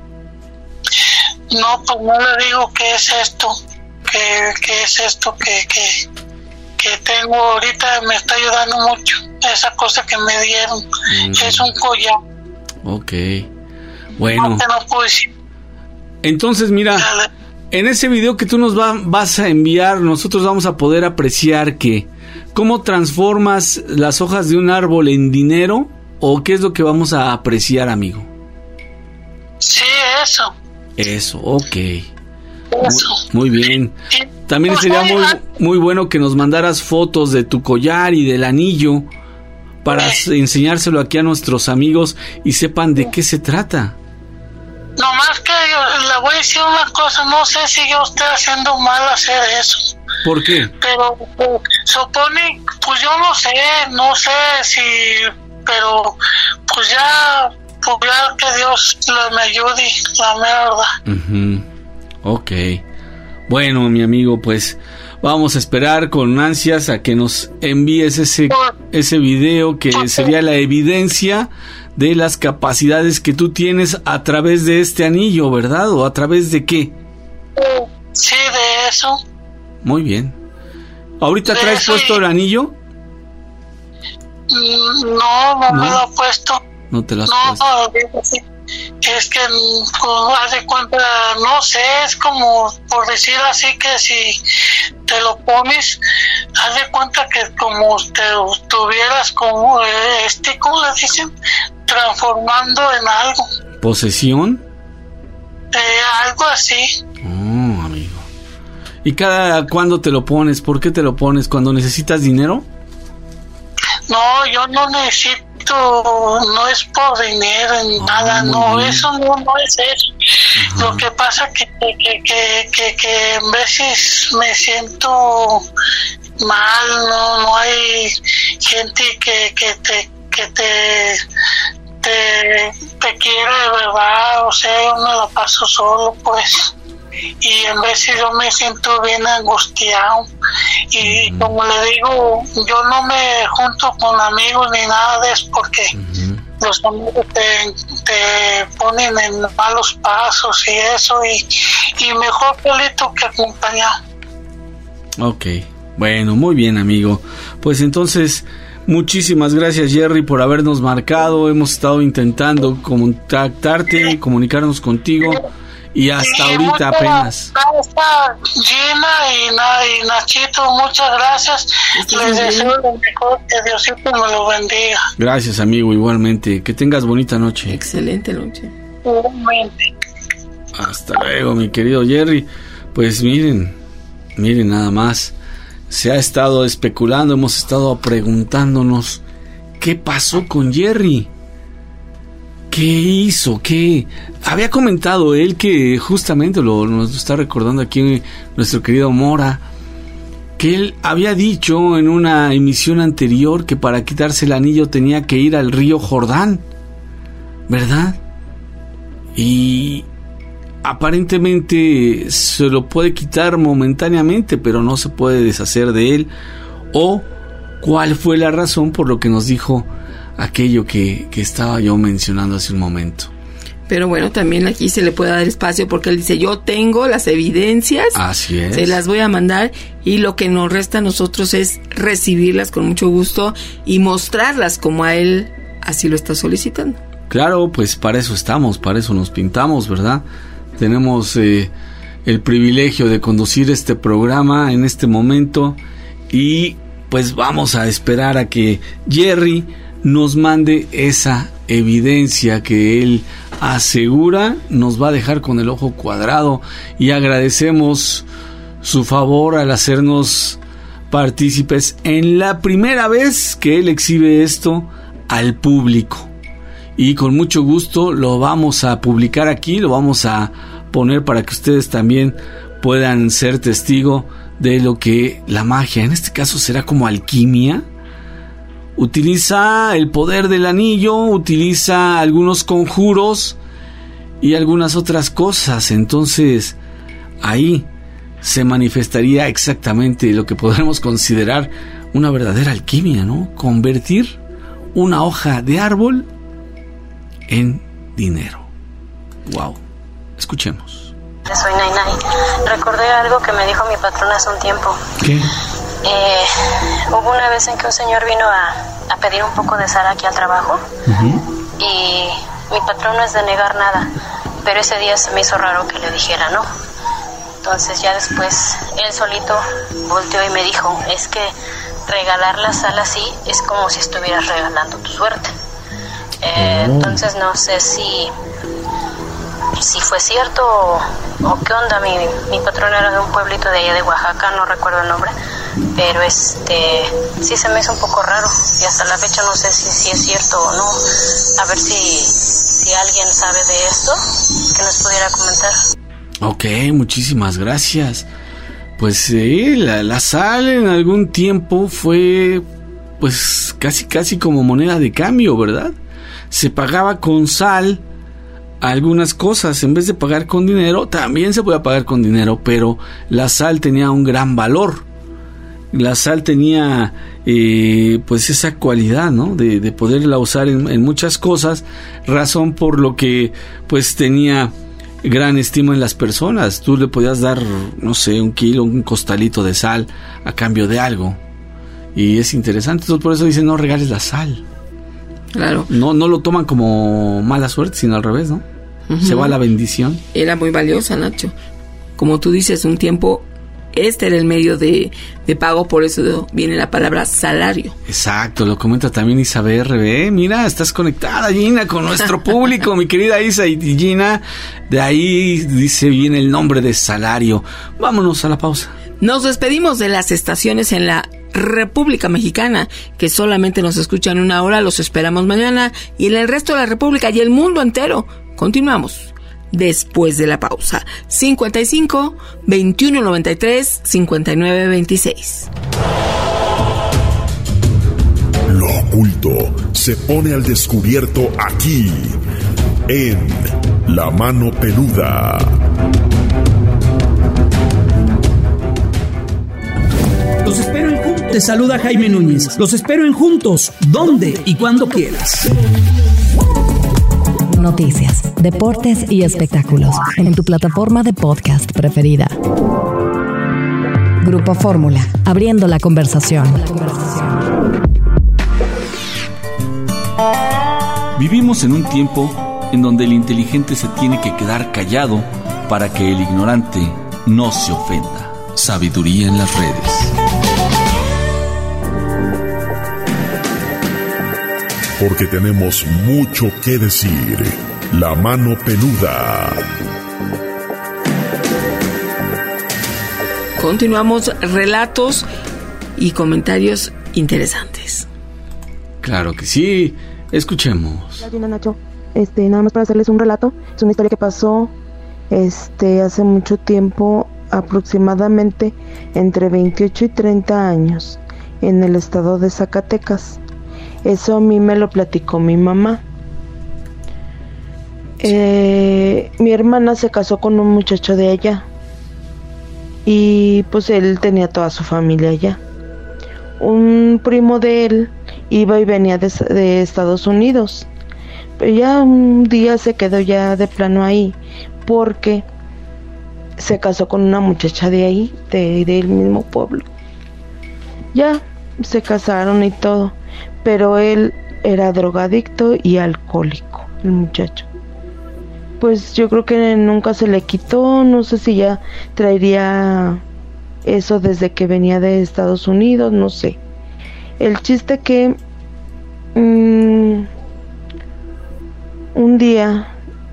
No, pues no le digo qué es esto, qué es esto que tengo ahorita. Me está ayudando mucho esa cosa que me dieron. Es un collar. Ok, bueno. No puedo decir. Entonces, mira, En ese video que tú nos vas a enviar, nosotros vamos a poder apreciar cómo transformas las hojas de un árbol en dinero, o qué es lo que vamos a apreciar, amigo. Sí, eso. Eso, ok. Muy bien. También sería muy bueno que nos mandaras fotos de tu collar y del anillo para enseñárselo aquí a nuestros amigos y sepan de qué se trata. Nomás que le voy a decir una cosa, no sé si yo estoy haciendo mal hacer eso. ¿Por qué? Pero supone, pues yo no sé si, pero pues ya que Dios me ayude, la verdad. Ok. Bueno, mi amigo, pues vamos a esperar con ansias a que nos envíes ese video que sería la evidencia de las capacidades que tú tienes a través de este anillo, ¿verdad? ¿O a través de qué? Sí, de eso. Muy bien. ¿Ahorita traes puesto el anillo? No me lo he puesto. No te lo has puesto. Es que, haz de cuenta, no sé, es como, por decir así, que si te lo pones, haz de cuenta que como te tuvieras como, ¿cómo le dicen? Transformando en algo. ¿Posesión? Algo así. Oh, amigo. ¿Y cada cuándo te lo pones? ¿Por qué te lo pones? ¿Cuando necesitas dinero? No, yo no necesito, no es por dinero ni nada, no, bien. Eso no es eso. Lo que pasa que en veces me siento mal, no hay gente que te quiere de verdad, o sea, yo me la paso solo, pues. Y en veces yo me siento bien angustiado y como le digo, yo no me junto con amigos ni nada de eso porque los amigos te ponen en malos pasos y eso, y mejor solito que acompañado. Ok, bueno, muy bien, amigo. Pues entonces, muchísimas gracias, Jerry, por habernos marcado. Hemos estado intentando contactarte, comunicarnos contigo, y hasta ahorita apenas. Gina y Nachito, muchas gracias. Les deseo lo mejor, que Diosito me lo bendiga. Gracias, amigo, igualmente. Que tengas bonita noche. Excelente noche. Igualmente. Hasta luego, mi querido Jerry. Pues miren nada más. Se ha estado especulando, hemos estado preguntándonos qué pasó con Jerry. ¿Qué hizo? ¿Qué? Había comentado él que justamente nos está recordando aquí nuestro querido Mora, que él había dicho en una emisión anterior que para quitarse el anillo tenía que ir al río Jordán, ¿verdad? Y aparentemente se lo puede quitar momentáneamente, pero no se puede deshacer de él. ¿O cuál fue la razón por lo que nos dijo aquello que estaba yo mencionando hace un momento? Pero bueno, también aquí se le puede dar espacio porque él dice, yo tengo las evidencias, así es, se las voy a mandar, y lo que nos resta a nosotros es recibirlas con mucho gusto y mostrarlas como a él así lo está solicitando. Claro, pues para eso estamos, para eso nos pintamos, ¿verdad? Tenemos el privilegio de conducir este programa en este momento, y pues vamos a esperar a que Jerry nos mande esa evidencia que él asegura nos va a dejar con el ojo cuadrado, y agradecemos su favor al hacernos partícipes en la primera vez que él exhibe esto al público, y con mucho gusto lo vamos a publicar aquí, lo vamos a poner para que ustedes también puedan ser testigo de lo que la magia, en este caso será como alquimia, utiliza el poder del anillo, utiliza algunos conjuros y algunas otras cosas. Entonces ahí se manifestaría exactamente lo que podremos considerar una verdadera alquimia, ¿no? Convertir una hoja de árbol en dinero. Wow. Escuchemos. Soy Nainai. Recordé algo que me dijo mi patrón hace un tiempo. ¿Qué? Hubo una vez en que un señor vino a pedir un poco de sal aquí al trabajo, y mi patrón no es de negar nada, pero ese día se me hizo raro que le dijera no. Entonces ya después él solito volteó y me dijo, es que regalar la sal así es como si estuvieras regalando tu suerte. Entonces no sé si fue cierto o qué onda. Mi patrón era de un pueblito de allá de Oaxaca, no recuerdo el nombre, pero sí se me hizo un poco raro y hasta la fecha no sé si es cierto o no. A ver si alguien sabe de esto, que nos pudiera comentar. Ok, muchísimas gracias. Pues sí, la sal en algún tiempo fue pues casi como moneda de cambio, ¿verdad? Se pagaba con sal algunas cosas, en vez de pagar con dinero, también se podía pagar con dinero, pero la sal tenía un gran valor. La sal tenía pues esa cualidad, ¿no? De poderla usar en muchas cosas, razón por lo que pues tenía gran estima en las personas. Tú le podías dar, no sé, 1 kilo, un costalito de sal a cambio de algo, y es interesante. Entonces por eso dicen, no regales la sal. Claro. No lo toman como mala suerte, sino al revés, ¿no? Se va la bendición. Era muy valiosa, Nacho. Como tú dices, un tiempo este era el medio de pago, por eso viene la palabra salario. Exacto, lo comenta también Isabel RB. Mira, estás conectada, Gina, con nuestro público, mi querida Isa y Gina. De ahí dice bien el nombre de salario. Vámonos a la pausa. Nos despedimos de las estaciones en la República Mexicana, que solamente nos escuchan 1 hora. Los esperamos mañana, y en el resto de la República y el mundo entero. Continuamos después de la pausa. 55 21 93 59 26. Lo oculto se pone al descubierto aquí, en La Mano Peluda. Los espero en Juntos. Te saluda Jaime Núñez. Los espero en Juntos, donde y cuando quieras. Noticias, deportes y espectáculos en tu plataforma de podcast preferida. Grupo Fórmula, abriendo la conversación. Vivimos en un tiempo en donde el inteligente se tiene que quedar callado para que el ignorante no se ofenda. Sabiduría en las redes. Porque tenemos mucho que decir. La Mano Peluda. Continuamos, relatos y comentarios interesantes. Claro que sí. Escuchemos. Hola, Gina, Nacho. Nada más para hacerles un relato. Es una historia que pasó hace mucho tiempo, aproximadamente entre 28 y 30 años, en el estado de Zacatecas. Eso a mí me lo platicó mi mamá. Mi hermana se casó con un muchacho de allá, y pues él tenía toda su familia allá. Un primo de él iba y venía de Estados Unidos, pero ya un día se quedó ya de plano ahí, porque se casó con una muchacha de ahí, del mismo pueblo. Ya se casaron y todo, pero él era drogadicto y alcohólico, el muchacho. Pues yo creo que nunca se le quitó, no sé si ya traería eso desde que venía de Estados Unidos, no sé. El chiste que un día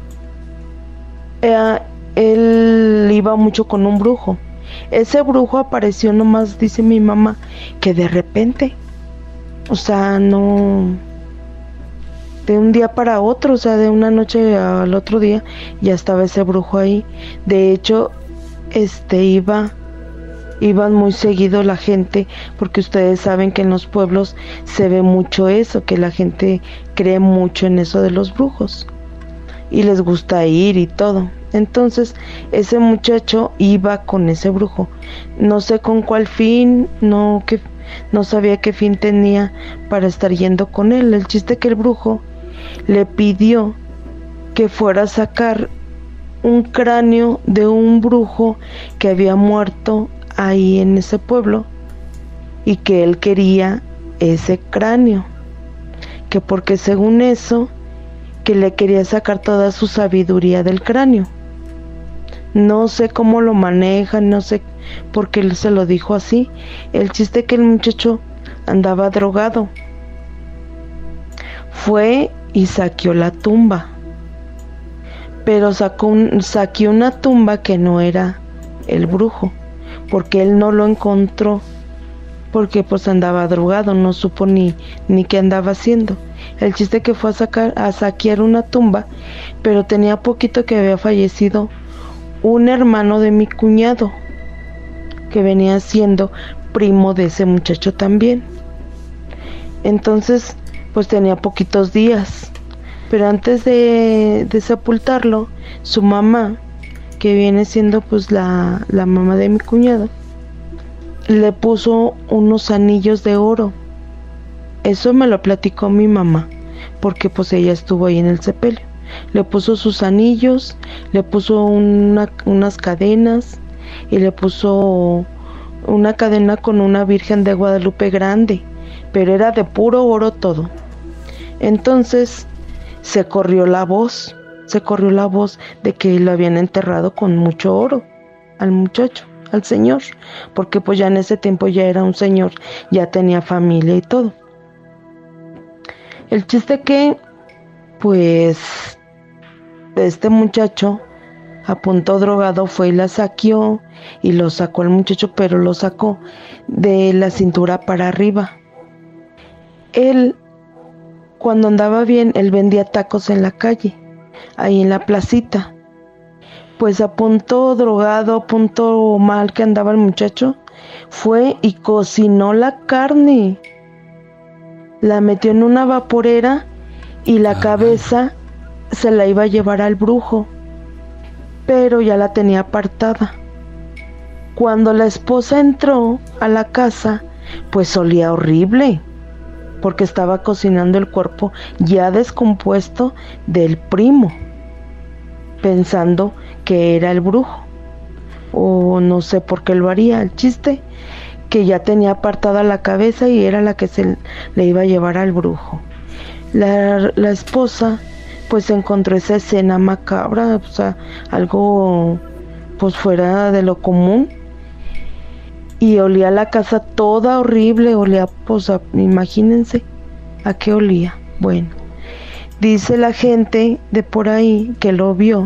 él iba mucho con un brujo. Ese brujo apareció nomás, dice mi mamá, que de repente, o sea, no, de un día para otro, o sea, de una noche al otro día, ya estaba ese brujo ahí. De hecho, iban muy seguido la gente, porque ustedes saben que en los pueblos se ve mucho eso, que la gente cree mucho en eso de los brujos, y les gusta ir y todo. Entonces, ese muchacho iba con ese brujo. No sé con cuál fin, no sabía qué fin tenía para estar yendo con él. El chiste que el brujo le pidió que fuera a sacar un cráneo de un brujo que había muerto ahí en ese pueblo, y que él quería ese cráneo, que porque según eso, que le quería sacar toda su sabiduría del cráneo. No sé cómo lo manejan, no sé por qué él se lo dijo así. El chiste es que el muchacho andaba drogado. Fue y saqueó la tumba. Pero saqueó una tumba que no era el brujo, porque él no lo encontró, porque pues andaba drogado, no supo ni qué andaba haciendo. El chiste que fue a saquear una tumba, pero tenía poquito que había fallecido un hermano de mi cuñado, que venía siendo primo de ese muchacho también. Entonces, pues tenía poquitos días. Pero antes de sepultarlo, su mamá, que viene siendo pues la mamá de mi cuñado, le puso unos anillos de oro. Eso me lo platicó mi mamá, porque pues ella estuvo ahí en el sepelio. Le puso sus anillos, le puso unas cadenas y le puso una cadena con una Virgen de Guadalupe grande, pero era de puro oro todo. Entonces se corrió la voz de que lo habían enterrado con mucho oro al muchacho, al señor, porque pues ya en ese tiempo ya era un señor, ya tenía familia y todo. El chiste que pues este muchacho a punto drogado fue y la saqueó y lo sacó al muchacho, pero lo sacó de la cintura para arriba. Él, cuando andaba bien, él vendía tacos en la calle, ahí en la placita. Pues a punto drogado, a punto mal que andaba el muchacho, fue y cocinó la carne, la metió en una vaporera y la cabeza se la iba a llevar al brujo, pero ya la tenía apartada. Cuando la esposa entró a la casa, pues olía horrible, porque estaba cocinando el cuerpo ya descompuesto del primo, pensando que era el brujo, o no sé por qué lo haría. El chiste que ya tenía apartada la cabeza y era la que se le iba a llevar al brujo. La esposa pues encontró esa escena macabra, o sea, algo pues fuera de lo común, y olía la casa toda horrible, olía, pues imagínense a qué olía. Bueno, dice la gente de por ahí que lo vio,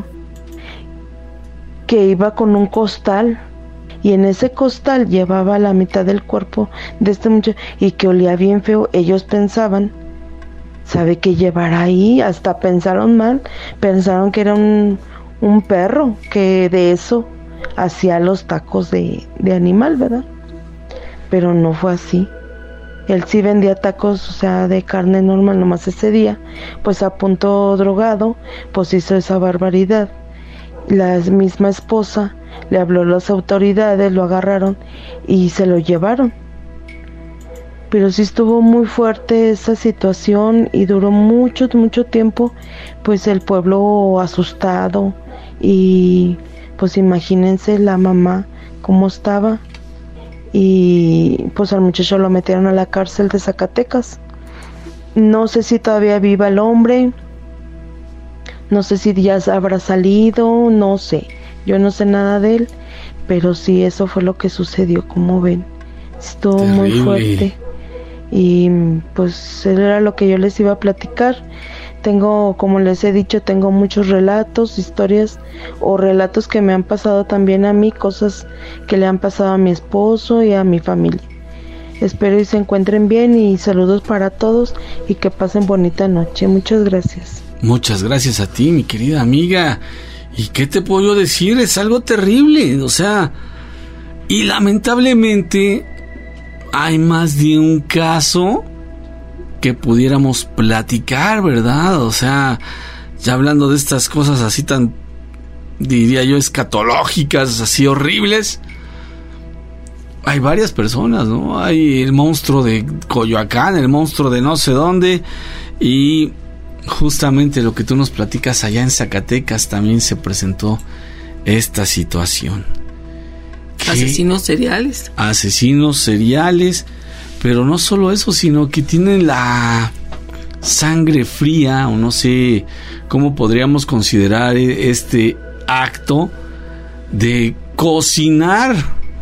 que iba con un costal, y en ese costal llevaba la mitad del cuerpo de este muchacho, y que olía bien feo. Ellos pensaban, ¿sabe qué llevará ahí? Hasta pensaron mal, pensaron que era un perro, que de eso hacía los tacos de animal, ¿verdad? Pero no fue así. Él sí vendía tacos, o sea, de carne normal, nomás ese día, pues a punto drogado, pues hizo esa barbaridad. La misma esposa le habló a las autoridades, lo agarraron y se lo llevaron. Pero sí estuvo muy fuerte esa situación y duró mucho tiempo, pues el pueblo asustado, y pues imagínense la mamá cómo estaba, y pues al muchacho lo metieron a la cárcel de Zacatecas. No sé si todavía viva el hombre, no sé si ya habrá salido, no sé, yo no sé nada de él, pero sí, eso fue lo que sucedió, como ven. Estuvo terrible, muy fuerte. Y pues era lo que yo les iba a platicar. Tengo, como les he dicho, tengo muchos relatos, historias o relatos que me han pasado también a mí, cosas que le han pasado a mi esposo y a mi familia. Espero y se encuentren bien, y saludos para todos y que pasen bonita noche. Muchas gracias. Muchas gracias a ti, mi querida amiga. ¿Y qué te puedo yo decir? Es algo terrible, o sea, y lamentablemente hay más de un caso que pudiéramos platicar, ¿verdad? O sea, ya hablando de estas cosas así tan, diría yo, escatológicas, así horribles, hay varias personas, ¿no? Hay el monstruo de Coyoacán, el monstruo de no sé dónde, y justamente lo que tú nos platicas, allá en Zacatecas también se presentó esta situación. Asesinos seriales. Asesinos seriales, pero no solo eso, sino que tienen la sangre fría, o no sé cómo podríamos considerar este acto de cocinar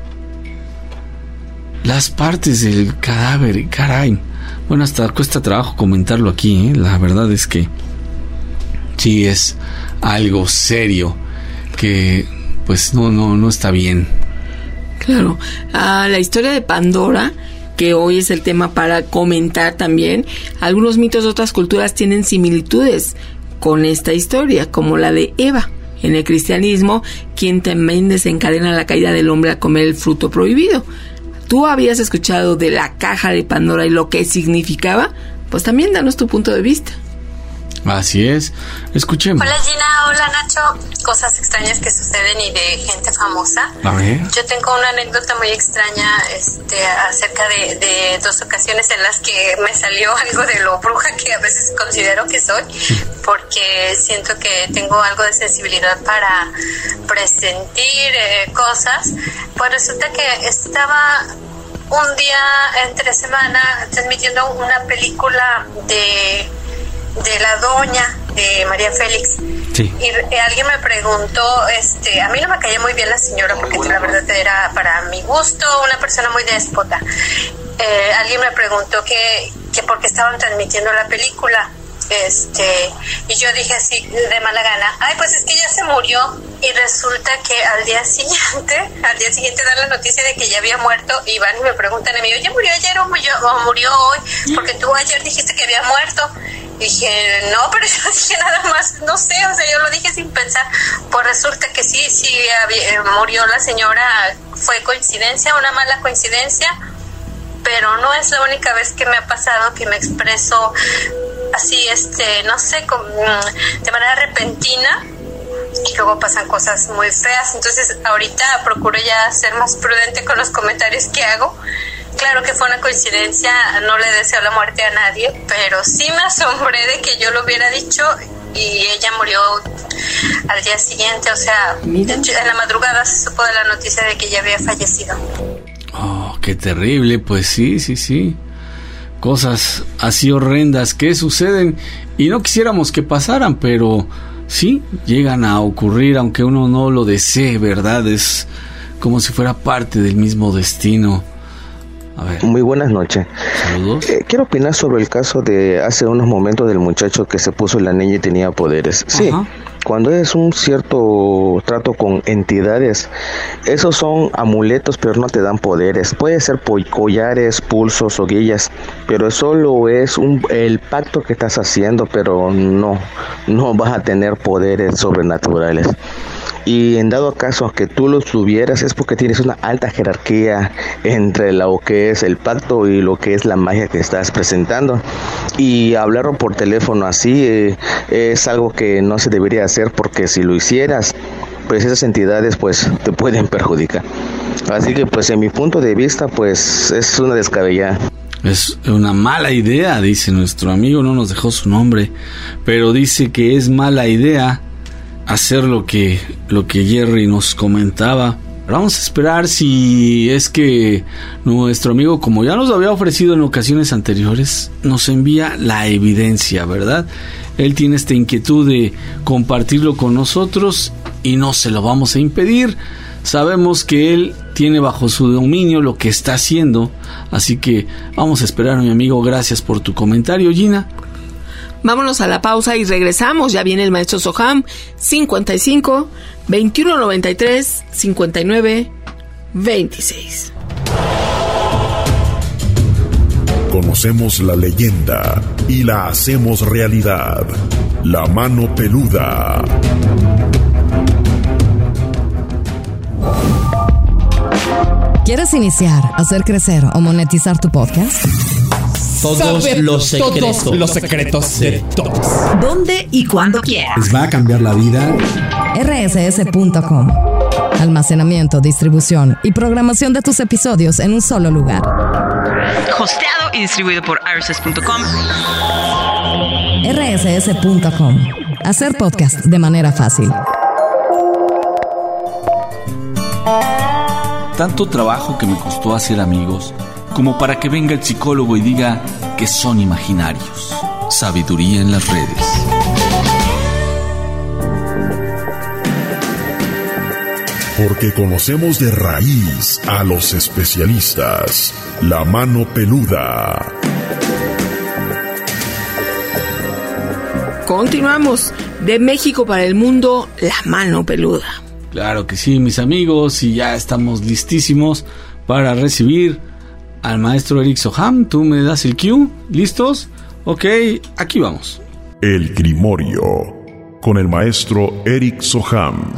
las partes del cadáver. Caray. Bueno, hasta cuesta trabajo comentarlo aquí, ¿eh? La verdad es que sí es algo serio que pues no está bien. Claro. La historia de Pandora, que hoy es el tema para comentar también, algunos mitos de otras culturas tienen similitudes con esta historia, como la de Eva. En el cristianismo, quien también desencadena la caída del hombre al comer el fruto prohibido. ¿Tú habías escuchado de la caja de Pandora y lo que significaba? Pues también danos tu punto de vista. Así es, escuchemos. Hola Gina, hola Nacho. Cosas extrañas que suceden y de gente famosa. A ver. Yo tengo una anécdota muy extraña acerca de 2 ocasiones en las que me salió algo de lo bruja que a veces considero que soy, porque siento que tengo algo de sensibilidad para presentir cosas. Pues resulta que estaba un día entre semana transmitiendo una película de la doña de María Félix. Sí. Y alguien me preguntó, a mí no me caía muy bien la señora porque la verdad era para mi gusto una persona muy déspota. Alguien me preguntó que por qué estaban transmitiendo la película. Y yo dije así de mala gana, ay, pues es que ya se murió. Y resulta que al día siguiente dan la noticia de que ya había muerto y van y me preguntan a mí, oye, ¿murió ayer o murió hoy? Porque tú ayer dijiste que había muerto. Dije, no, pero yo dije nada más, no sé, o sea, yo lo dije sin pensar. Pues resulta que sí, murió la señora. Fue coincidencia, una mala coincidencia, pero no es la única vez que me ha pasado que me expreso así, no sé, de manera repentina, y luego pasan cosas muy feas. Entonces ahorita procuro ya ser más prudente con los comentarios que hago. Claro que fue una coincidencia, no le deseo la muerte a nadie, pero sí me asombré de que yo lo hubiera dicho y ella murió al día siguiente. O sea, en la madrugada se supo de la noticia de que ella había fallecido. Oh, qué terrible. Pues sí. Cosas así horrendas que suceden y no quisiéramos que pasaran, pero sí llegan a ocurrir aunque uno no lo desee, ¿verdad? Es como si fuera parte del mismo destino. A ver. Muy buenas noches. Saludos. Quiero opinar sobre el caso de hace unos momentos del muchacho que se puso la niña y tenía poderes. Sí. Ajá. Cuando es un cierto trato con entidades, esos son amuletos, pero no te dan poderes. Puede ser collares, pulsos o guillas, pero solo es el pacto que estás haciendo, pero no vas a tener poderes sobrenaturales. Y en dado caso que tú los tuvieras, es porque tienes una alta jerarquía entre lo que es el pacto y lo que es la magia que estás presentando. Y hablarlo por teléfono así es algo que no se debería hacer, porque si lo hicieras, pues esas entidades pues te pueden perjudicar. Así que pues en mi punto de vista pues es una descabellada. Es una mala idea, dice nuestro amigo, no nos dejó su nombre, pero dice que es mala idea hacer lo que Jerry nos comentaba. Vamos a esperar si es que nuestro amigo, como ya nos lo había ofrecido en ocasiones anteriores, nos envía la evidencia, ¿verdad? Él tiene esta inquietud de compartirlo con nosotros y no se lo vamos a impedir. Sabemos que él tiene bajo su dominio lo que está haciendo, así que vamos a esperar, mi amigo. Gracias por tu comentario, Gina. Vámonos a la pausa y regresamos. Ya viene el maestro Soham. 55 21 93 59 26. Conocemos la leyenda y la hacemos realidad. La mano peluda. ¿Quieres iniciar, hacer crecer o monetizar tu podcast? Todos los secretos de todos. ¿Dónde y cuándo quieras? Les va a cambiar la vida. rss.com. Almacenamiento, distribución y programación de tus episodios en un solo lugar. Hosteado y distribuido por rss.com. rss.com. Hacer podcast de manera fácil. Tanto trabajo que me costó hacer amigos, como para que venga el psicólogo y diga que son imaginarios. Sabiduría en las redes. Porque conocemos de raíz a los especialistas. La mano peluda. Continuamos. De México para el mundo, la mano peluda. Claro que sí, mis amigos, y ya estamos listísimos para recibir al maestro Eric Soham. Tú me das el cue. ¿Listos? Ok, aquí vamos. El Grimorio, con el maestro Eric Soham.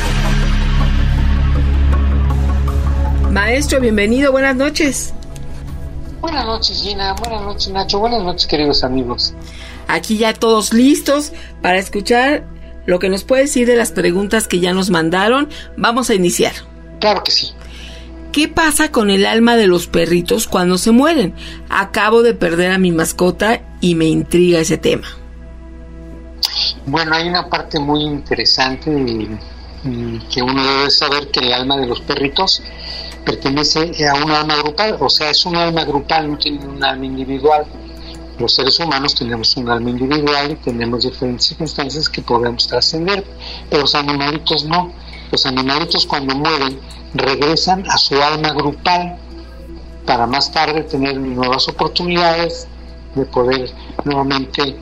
Maestro, bienvenido, buenas noches. Buenas noches, Gina, buenas noches, Nacho, buenas noches, queridos amigos. Aquí ya todos listos para escuchar lo que nos puede decir de las preguntas que ya nos mandaron. Vamos a iniciar. Claro que sí. ¿Qué pasa con el alma de los perritos cuando se mueren? Acabo de perder a mi mascota y me intriga ese tema. Bueno, hay una parte muy interesante que uno debe saber, que el alma de los perritos pertenece a un alma grupal, o sea, es un alma grupal, no tiene un alma individual. Los seres humanos tenemos un alma individual y tenemos diferentes circunstancias que podemos trascender, pero los animalitos no. Los animalitos cuando mueren regresan a su alma grupal para más tarde tener nuevas oportunidades de poder nuevamente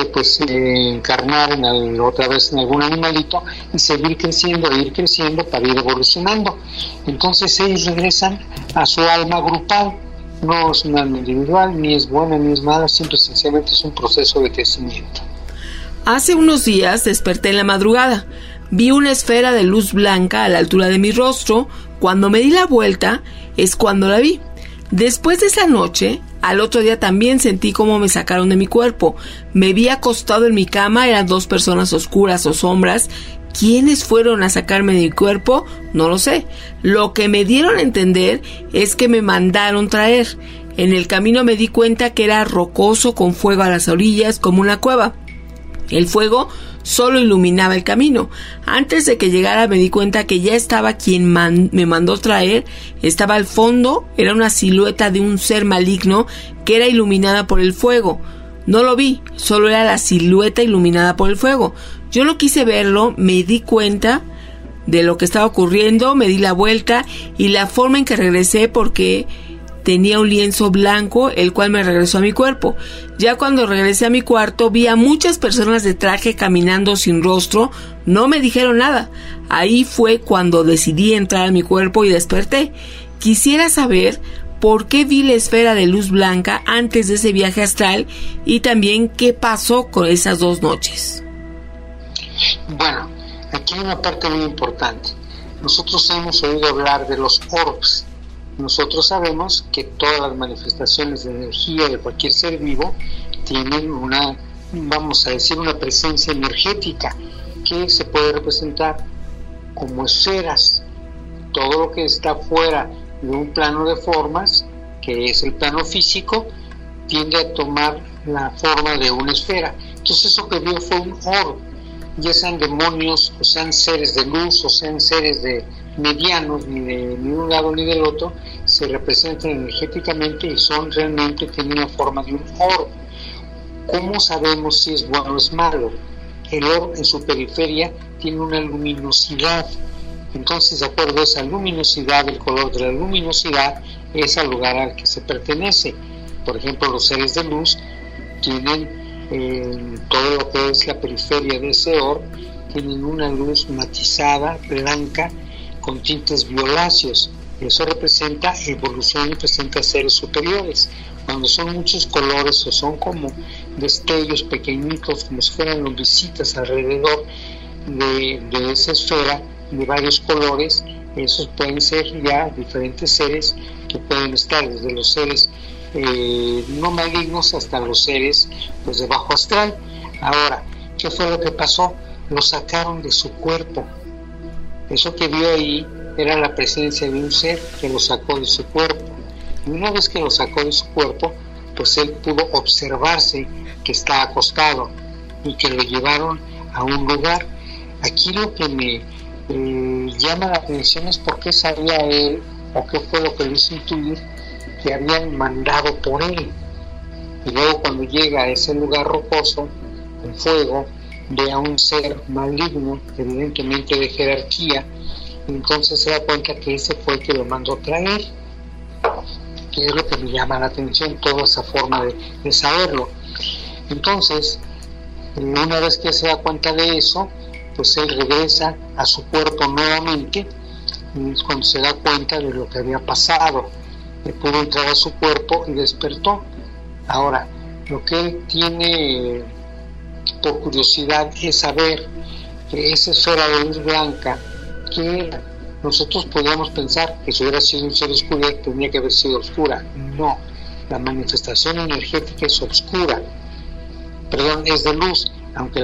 encarnar otra vez en algún animalito y seguir creciendo, ir creciendo para ir evolucionando. Entonces ellos regresan a su alma grupal. No es un alma individual, ni es buena ni es mala, simple y sencillamente es un proceso de crecimiento. Hace unos días desperté en la madrugada. Vi una esfera de luz blanca a la altura de mi rostro. Cuando me di la vuelta, es cuando la vi. Después de esa noche, al otro día también sentí como me sacaron de mi cuerpo. Me vi acostado en mi cama, eran 2 personas oscuras o sombras. ¿Quiénes fueron a sacarme de mi cuerpo? No lo sé. Lo que me dieron a entender es que me mandaron traer. En el camino me di cuenta que era rocoso con fuego a las orillas como una cueva. El fuego solo iluminaba el camino. Antes de que llegara me di cuenta que ya estaba quien me mandó traer. Estaba al fondo, era una silueta de un ser maligno que era iluminada por el fuego. No lo vi, solo era la silueta iluminada por el fuego. Yo no quise verlo, me di cuenta de lo que estaba ocurriendo, me di la vuelta y la forma en que regresé, porque tenía un lienzo blanco, el cual me regresó a mi cuerpo. Ya cuando regresé a mi cuarto vi a muchas personas de traje caminando sin rostro, no me dijeron nada. Ahí fue cuando decidí entrar a mi cuerpo y desperté. Quisiera saber por qué vi la esfera de luz blanca antes de ese viaje astral y también qué pasó con esas 2 noches. Bueno, aquí hay una parte muy importante. Nosotros hemos oído hablar de los orbs. Nosotros sabemos que todas las manifestaciones de energía de cualquier ser vivo tienen una presencia energética que se puede representar como esferas. Todo lo que está fuera de un plano de formas, que es el plano físico, tiende a tomar la forma de una esfera. Entonces eso que vio fue un orb, ya sean demonios, o sean seres de luz, o sean seres de medianos, ni de un lado ni del otro, se representan energéticamente y tienen una forma de un orb. ¿Cómo sabemos si es bueno o es malo? El orb en su periferia tiene una luminosidad. Entonces, de acuerdo a esa luminosidad, el color de la luminosidad es al lugar al que se pertenece. Por ejemplo, los seres de luz tienen todo lo que es la periferia de ese orb, tienen una luz matizada, blanca, con tintes violáceos. Eso representa evolución y presenta seres superiores. Cuando son muchos colores o son como destellos pequeñitos, como si fueran lombricitas alrededor de esa esfera, de varios colores, esos pueden ser ya diferentes seres que pueden estar desde los seres no malignos hasta los seres de bajo astral. Ahora, ¿qué fue lo que pasó? Lo sacaron de su cuerpo. Eso que vio ahí era la presencia de un ser que lo sacó de su cuerpo. Y una vez que lo sacó de su cuerpo, pues él pudo observarse que está acostado y que lo llevaron a un lugar. Aquí lo que me llama la atención es por qué sabía él, o qué fue lo que le hizo intuir que habían mandado por él. Y luego cuando llega a ese lugar rocoso, con fuego, ve a un ser maligno, evidentemente de jerarquía, y entonces se da cuenta que ese fue el que lo mandó traer, que es lo que me llama la atención, toda esa forma de saberlo. Entonces, una vez que se da cuenta de eso, pues él regresa a su cuerpo nuevamente, y es cuando se da cuenta de lo que había pasado. Le pudo entrar a su cuerpo y despertó. Ahora, lo que él tiene por curiosidad es saber que esa esfera de luz blanca, que era, nosotros podíamos pensar que si hubiera sido un ser oscuro tenía que haber sido oscura. No, la manifestación energética es oscura, es de luz, aunque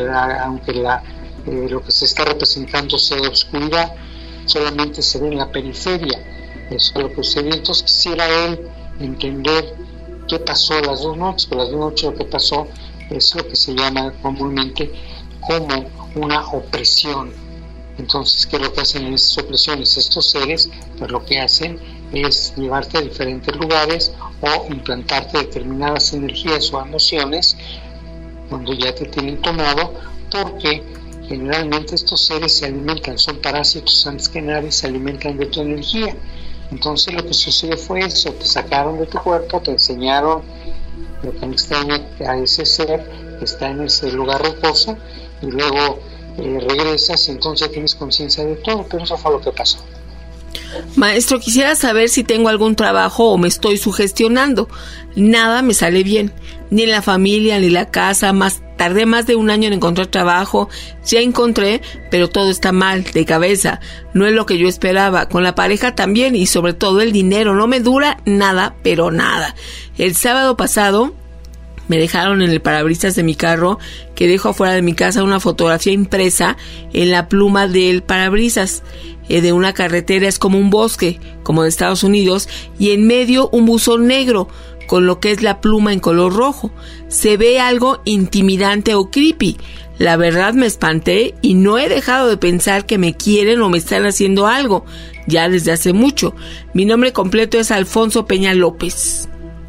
lo que se está representando sea de oscuridad, solamente se ve en la periferia. Eso es lo que sucedió. Entonces quisiera él entender qué pasó las 2 noches. Por las 2 noches lo que pasó es lo que se llama comúnmente como una opresión. Entonces, ¿qué es lo que hacen en esas opresiones? Estos seres, pues lo que hacen es llevarte a diferentes lugares o implantarte determinadas energías o emociones cuando ya te tienen tomado, porque generalmente estos seres se alimentan, son parásitos antes que nada, y se alimentan de tu energía. Entonces lo que sucedió fue eso, te sacaron de tu cuerpo, te enseñaron lo que extraña a ese ser que está en ese lugar rocoso, y luego regresas y entonces tienes conciencia de todo, pero eso fue lo que pasó. Maestro, quisiera saber si tengo algún trabajo o me estoy sugestionando. Nada me sale bien, ni en la familia, ni en la casa. Tardé más de 1 año en encontrar trabajo. Ya encontré, pero todo está mal, de cabeza. No es lo que yo esperaba. Con la pareja también, y sobre todo el dinero. No me dura nada, pero nada. El sábado pasado me dejaron en el parabrisas de mi carro, que dejo afuera de mi casa, una fotografía impresa en la pluma del parabrisas de una carretera. Es como un bosque, como de Estados Unidos, y en medio un buzón negro con lo que es la pluma en color rojo. Se ve algo intimidante o creepy. La verdad me espanté y no he dejado de pensar que me quieren o me están haciendo algo, ya desde hace mucho. Mi nombre completo es Alfonso Peña López.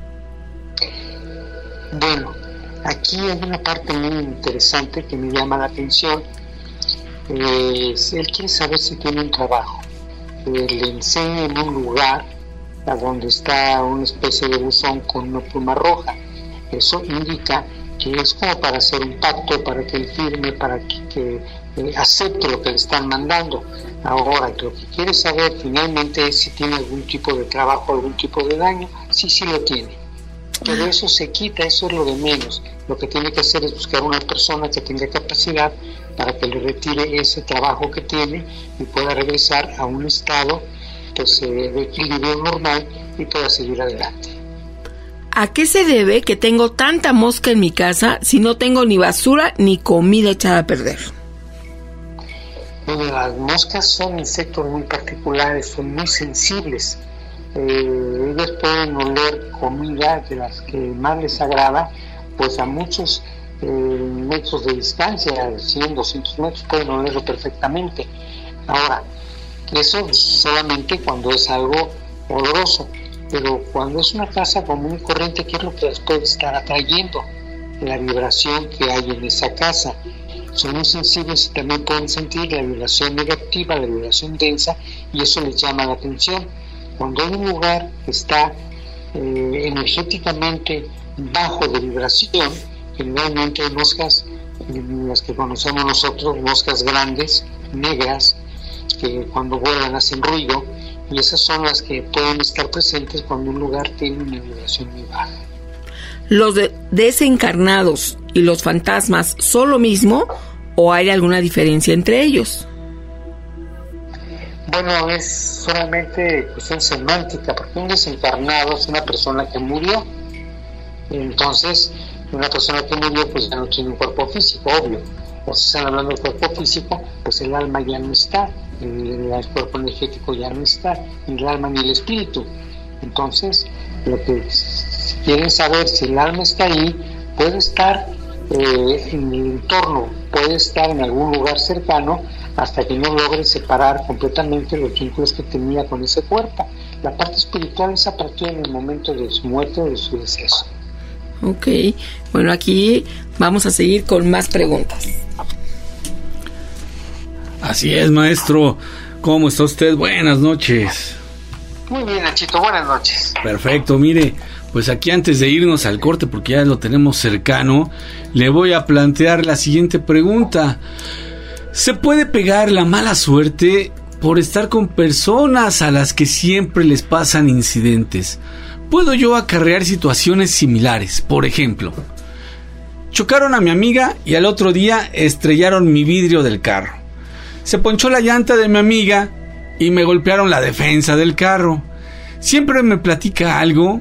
Bueno, aquí hay una parte muy interesante que me llama la atención. Él quiere saber si tiene un trabajo. Le enseña en un lugar a donde está una especie de buzón con una pluma roja. Eso indica que es como para hacer un pacto, para que él firme, para que acepte lo que le están mandando. Ahora, lo que quiere saber finalmente es si tiene algún tipo de trabajo, algún tipo de daño. Sí lo tiene. Pero eso se quita, eso es lo de menos. Lo que tiene que hacer es buscar una persona que tenga capacidad para que le retire ese trabajo que tiene y pueda regresar a un estado pues, de equilibrio normal y pueda seguir adelante. ¿A qué se debe que tengo tanta mosca en mi casa si no tengo ni basura ni comida echada a perder? Bueno, las moscas son insectos muy particulares, son muy sensibles. Ellos pueden oler comida de las que más les agrada, pues a muchos metros de distancia, 100, 200 metros, pueden olerlo perfectamente. Ahora, eso solamente cuando es algo oloroso, pero cuando es una casa común y corriente, ¿qué es lo que les puede estar atrayendo? La vibración que hay en esa casa. Son muy sensibles y también pueden sentir la vibración negativa, la vibración densa, y eso les llama la atención. Cuando hay un lugar que está energéticamente bajo de vibración, generalmente hay moscas, las que conocemos nosotros, moscas grandes, negras, que cuando vuelan hacen ruido, y esas son las que pueden estar presentes cuando un lugar tiene una vibración muy baja. ¿Los desencarnados y los fantasmas son lo mismo o hay alguna diferencia entre ellos? Bueno, es solamente cuestión semántica, porque un desencarnado es una persona que murió. Entonces, una persona que murió pues ya no tiene un cuerpo físico, obvio. O si están hablando del cuerpo físico, pues el alma ya no está, el cuerpo energético ya no está, ni el alma ni el espíritu. Entonces, lo que quieren saber si el alma está ahí, puede estar en el entorno, puede estar en algún lugar cercano, hasta que no logre separar completamente los vínculos que tenía con ese cuerpo. La parte espiritual es a partir del momento de su muerte o de su deceso. Ok, bueno, aquí vamos a seguir con más preguntas. Así es, maestro. ¿Cómo está usted? Buenas noches. Muy bien, Nachito, buenas noches. Perfecto, mire, pues aquí antes de irnos al corte, porque ya lo tenemos cercano, le voy a plantear la siguiente pregunta. ¿Se puede pegar la mala suerte por estar con personas a las que siempre les pasan incidentes? ¿Puedo yo acarrear situaciones similares? Por ejemplo, chocaron a mi amiga y al otro día estrellaron mi vidrio del carro. Se ponchó la llanta de mi amiga y me golpearon la defensa del carro. Siempre que me platica algo,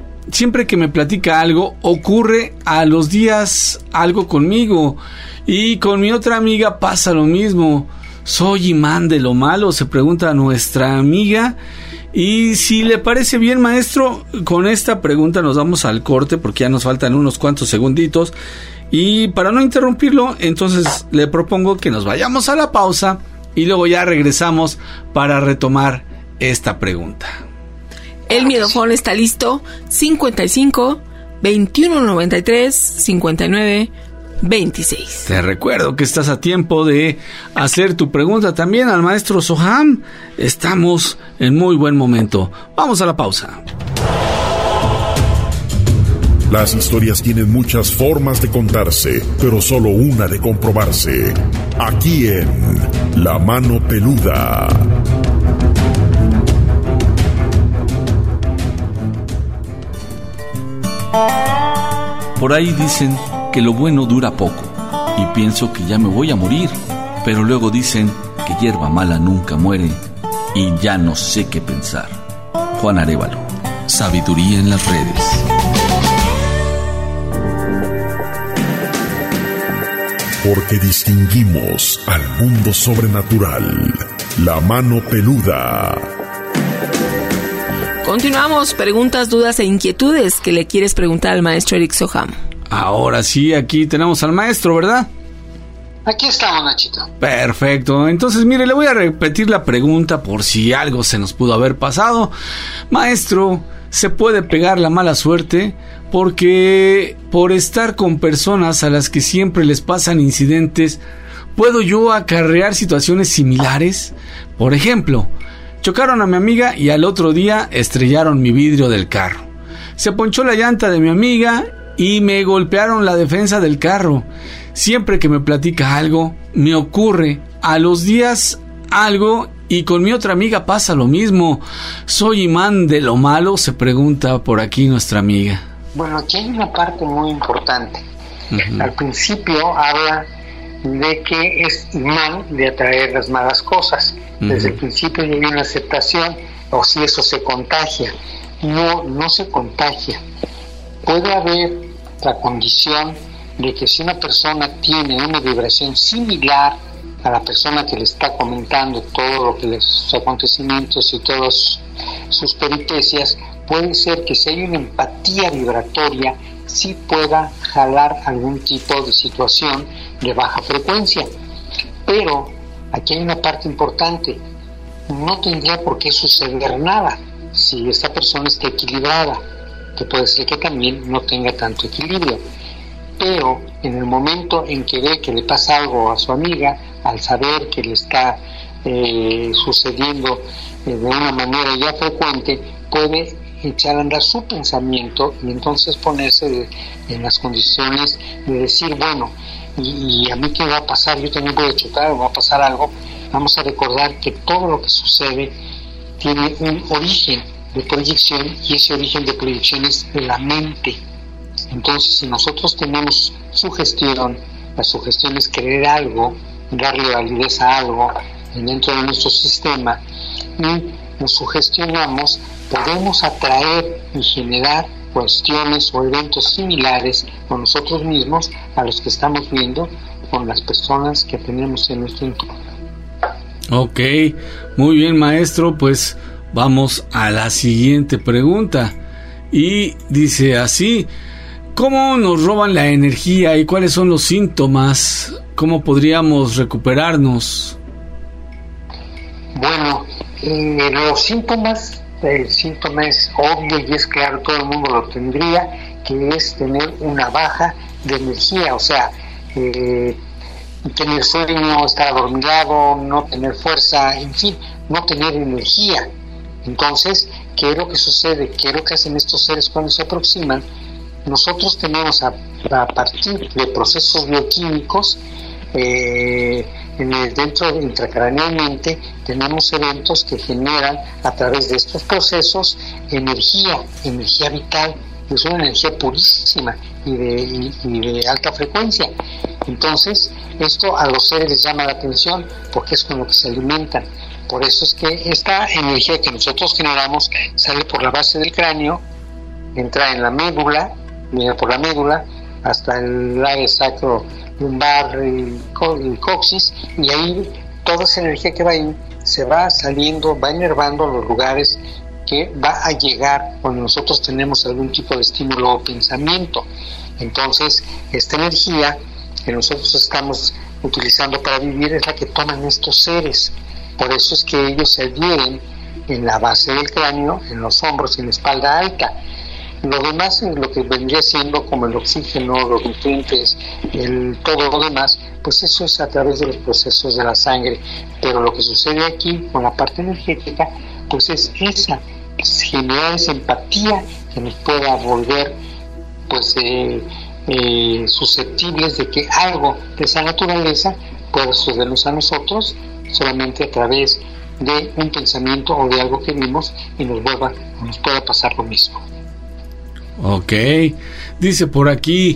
ocurre a los días algo conmigo. Y con mi otra amiga pasa lo mismo. ¿Soy imán de lo malo?, se pregunta nuestra amiga. Y si le parece bien, maestro, con esta pregunta nos vamos al corte porque ya nos faltan unos cuantos segunditos. Y para no interrumpirlo, entonces le propongo que nos vayamos a la pausa y luego ya regresamos para retomar esta pregunta. El miedofón está listo. 55 21 93 59 26. Te recuerdo que estás a tiempo de hacer tu pregunta también al maestro Soham. Estamos en muy buen momento. Vamos a la pausa. Las historias tienen muchas formas de contarse, pero solo una de comprobarse. Aquí en La Mano Peluda. Por ahí dicen que lo bueno dura poco, y pienso que ya me voy a morir, pero luego dicen que hierba mala nunca muere, y ya no sé qué pensar. Juan Arévalo, Sabiduría en las redes. Porque distinguimos al mundo sobrenatural. La Mano Peluda. Continuamos, preguntas, dudas e inquietudes que le quieres preguntar al maestro Eric Soham. Ahora sí, aquí tenemos al maestro, ¿verdad? Aquí estamos, Nachito. Perfecto. Entonces, mire, le voy a repetir la pregunta por si algo se nos pudo haber pasado. Maestro, ¿se puede pegar la mala suerte? Porque por estar con personas a las que siempre les pasan incidentes, ¿puedo yo acarrear situaciones similares? Por ejemplo, chocaron a mi amiga y al otro día estrellaron mi vidrio del carro. Se ponchó la llanta de mi amiga y me golpearon la defensa del carro. Siempre que me platica algo, me ocurre a los días algo y con mi otra amiga pasa lo mismo. ¿Soy imán de lo malo?, se pregunta por aquí nuestra amiga. Bueno, aquí hay una parte muy importante. Al principio habla de que es imán de atraer las malas cosas. Desde el principio ya hay una aceptación, o si eso se contagia. No se contagia. Puede haber la condición de que si una persona tiene una vibración similar a la persona que le está comentando todo lo que sus acontecimientos y todas sus peripecias, puede ser que si hay una empatía vibratoria sí pueda jalar algún tipo de situación de baja frecuencia. Pero aquí hay una parte importante: no tendría por qué suceder nada si esta persona está equilibrada, que puede ser que también no tenga tanto equilibrio. Pero en el momento en que ve que le pasa algo a su amiga, al saber que le está sucediendo de una manera ya frecuente, puede echar a andar su pensamiento y entonces ponerse en las condiciones de decir, bueno, y a mí qué va a pasar, yo también voy a chocar o va a pasar algo. Vamos a recordar que todo lo que sucede tiene un origen de proyección, y ese origen de proyección es la mente. Entonces, si nosotros tenemos sugestión, la sugestión es creer algo, darle validez a algo dentro de nuestro sistema, y nos sugestionamos, podemos atraer y generar cuestiones o eventos similares con nosotros mismos a los que estamos viendo con las personas que tenemos en nuestro entorno. Ok, muy bien, maestro, pues vamos a la siguiente pregunta. Y dice así: ¿cómo nos roban la energía y cuáles son los síntomas? ¿Cómo podríamos recuperarnos? Bueno, los síntomas, el síntoma es obvio y es claro, todo el mundo lo tendría, que es tener una baja de energía, o sea, tener sueño, estar adormilado, no tener fuerza, en fin, no tener energía. Entonces, ¿qué es lo que sucede? ¿Qué es lo que hacen estos seres cuando se aproximan? Nosotros tenemos a partir de procesos bioquímicos dentro intracranealmente, tenemos eventos que generan a través de estos procesos energía vital. Es una energía purísima y de alta frecuencia. Entonces, esto a los seres les llama la atención porque es con lo que se alimentan. Por eso es que esta energía que nosotros generamos sale por la base del cráneo, entra en la médula, viene por la médula hasta el área sacro lumbar, el coxis, y ahí toda esa energía que va ahí se va saliendo, va enervando los lugares que va a llegar cuando nosotros tenemos algún tipo de estímulo o pensamiento. Entonces, esta energía que nosotros estamos utilizando para vivir es la que toman estos seres. Por eso es que ellos se adhieren en la base del cráneo, en los hombros y en la espalda alta. Lo demás es lo que vendría siendo como el oxígeno, los nutrientes, todo lo demás, pues eso es a través de los procesos de la sangre. Pero lo que sucede aquí con la parte energética, pues es esa, generar esa empatía que nos pueda volver pues susceptibles de que algo de esa naturaleza pueda sucedernos a nosotros solamente a través de un pensamiento o de algo que vimos y nos pueda pasar lo mismo. Ok, dice por aquí,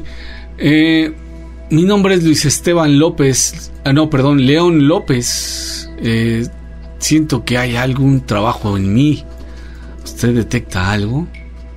mi nombre es Luis Esteban López, León López, siento que hay algún trabajo en mí, ¿usted detecta algo?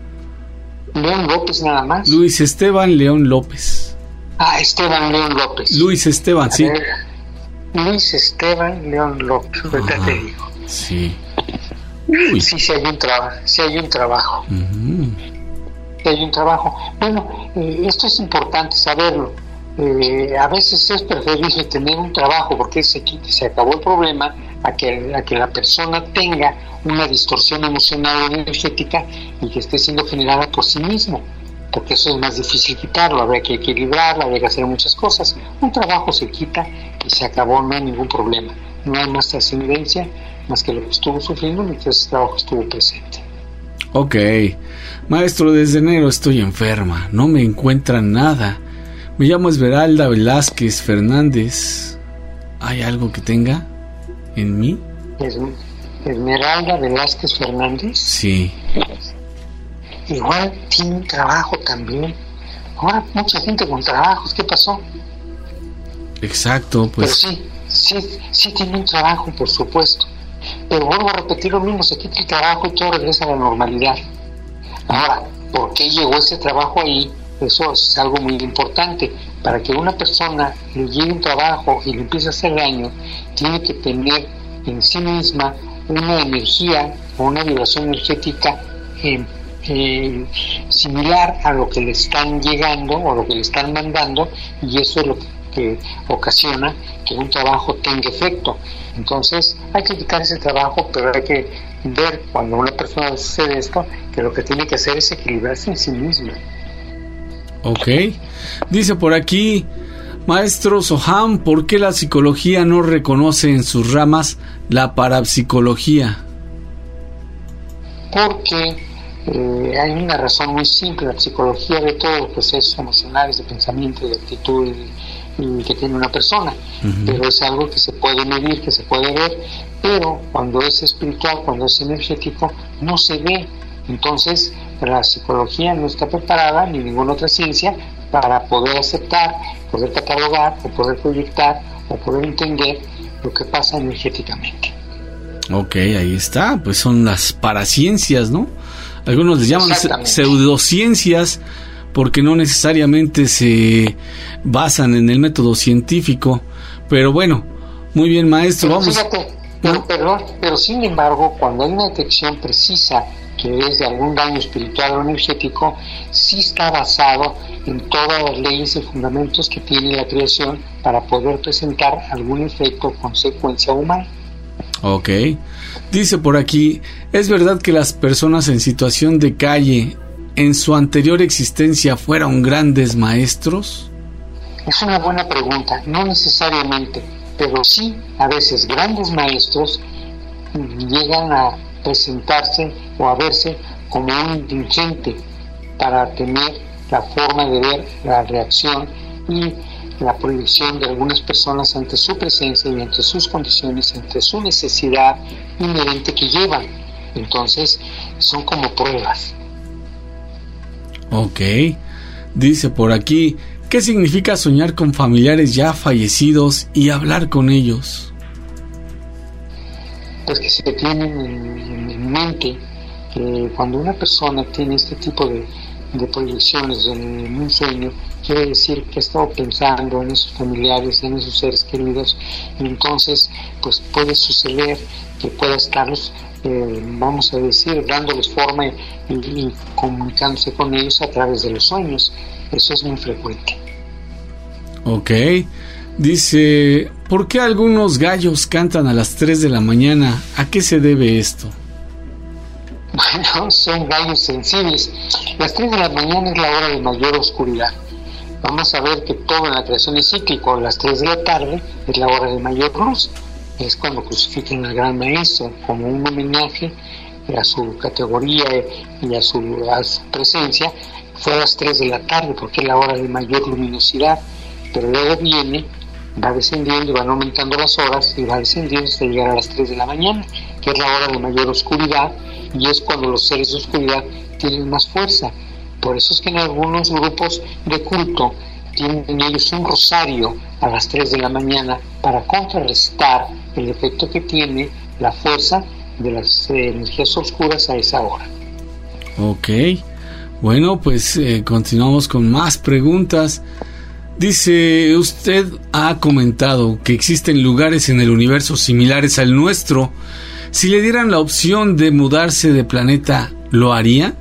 León López nada más. Luis Esteban León López. Esteban León López. Luis Esteban, sí. Luis Esteban León López, ahorita te digo. Sí. Uy. Sí hay un trabajo, sí hay un trabajo. Uh-huh. Hay un trabajo. Bueno, esto es importante saberlo. A veces es preferible tener un trabajo porque se acabó el problema a que la persona tenga una distorsión emocional o energética y que esté siendo generada por sí mismo, porque eso es más difícil quitarlo, habría que equilibrarlo, habría que hacer muchas cosas. Un trabajo se quita y se acabó, no hay ningún problema, no hay más trascendencia más que lo que estuvo sufriendo mientras ese trabajo estuvo presente. Ok, maestro, desde enero estoy enferma, no me encuentran nada. Me llamo Esmeralda Velázquez Fernández. ¿Hay algo que tenga en mí? Esmeralda Velázquez Fernández. Sí. Igual tiene un trabajo también. Ahora mucha gente con trabajos, ¿qué pasó? Exacto, pues. Pero sí tiene un trabajo, por supuesto. Pero vuelvo a repetir lo mismo, se quita el trabajo y todo regresa a la normalidad. Ahora, ¿por qué llegó ese trabajo ahí? Eso es algo muy importante. Para que una persona le llegue un trabajo y le empiece a hacer daño, tiene que tener en sí misma una energía o una vibración energética similar a lo que le están llegando o lo que le están mandando, y eso es lo que ocasiona que un trabajo tenga efecto. Entonces hay que quitar ese trabajo, pero hay que ver cuando una persona sucede esto, que lo que tiene que hacer es equilibrarse en sí misma. Ok, dice por aquí, maestro Soham, ¿por qué la psicología no reconoce en sus ramas la parapsicología? Porque hay una razón muy simple. La psicología ve todos los procesos emocionales, de pensamiento, de actitud que tiene una persona, pero es algo que se puede medir, que se puede ver, pero cuando es espiritual, cuando es energético, no se ve. Entonces la psicología no está preparada, ni ninguna otra ciencia, para poder aceptar, poder catalogar o poder proyectar o poder entender lo que pasa energéticamente. Ok, ahí está, pues son las paraciencias, ¿no? Algunos les llaman pseudociencias porque no necesariamente se basan en el método científico, pero bueno, muy bien, maestro, pero vamos. Fíjate, pero sin embargo, cuando hay una detección precisa que es de algún daño espiritual o energético, sí está basado en todas las leyes y fundamentos que tiene la creación para poder presentar algún efecto o consecuencia humana. Ok, dice por aquí, ¿es verdad que las personas en situación de calle en su anterior existencia fueron grandes maestros? Es una buena pregunta, no necesariamente, pero sí a veces grandes maestros llegan a presentarse o a verse como un indigente para tener la forma de ver la reacción y la proyección de algunas personas ante su presencia y ante sus condiciones, ante su necesidad inherente que llevan. Entonces son como pruebas. Ok, dice por aquí, ¿qué significa soñar con familiares ya fallecidos y hablar con ellos? Pues que se tienen en mente que cuando una persona tiene este tipo de proyecciones en un sueño, quiere decir que ha estado pensando en esos familiares, en esos seres queridos, y entonces pues puede suceder que pueda estarlos vamos a decir, dándoles forma y comunicándose con ellos a través de los sueños. Eso es muy frecuente. Ok, dice, ¿por qué algunos gallos cantan a las 3 de la mañana? ¿A qué se debe esto? Bueno, son gallos sensibles. Las 3 de la mañana es la hora de mayor oscuridad. Vamos a ver que todo en la creación es cíclico. A las 3 de la tarde es la hora de mayor luz. Es cuando crucifican al gran maestro como un homenaje a su categoría y a su presencia. Fue a las 3 de la tarde porque es la hora de mayor luminosidad, pero luego viene, va descendiendo y van aumentando las horas y va descendiendo hasta llegar a las 3 de la mañana, que es la hora de mayor oscuridad, y es cuando los seres de oscuridad tienen más fuerza. Por eso es que en algunos grupos de culto tienen ellos un rosario a las 3 de la mañana para contrarrestar el efecto que tiene la fuerza de las energías oscuras a esa hora. Ok, bueno, pues continuamos con más preguntas. Dice, usted ha comentado que existen lugares en el universo similares al nuestro. Si le dieran la opción de mudarse de planeta, ¿lo haría?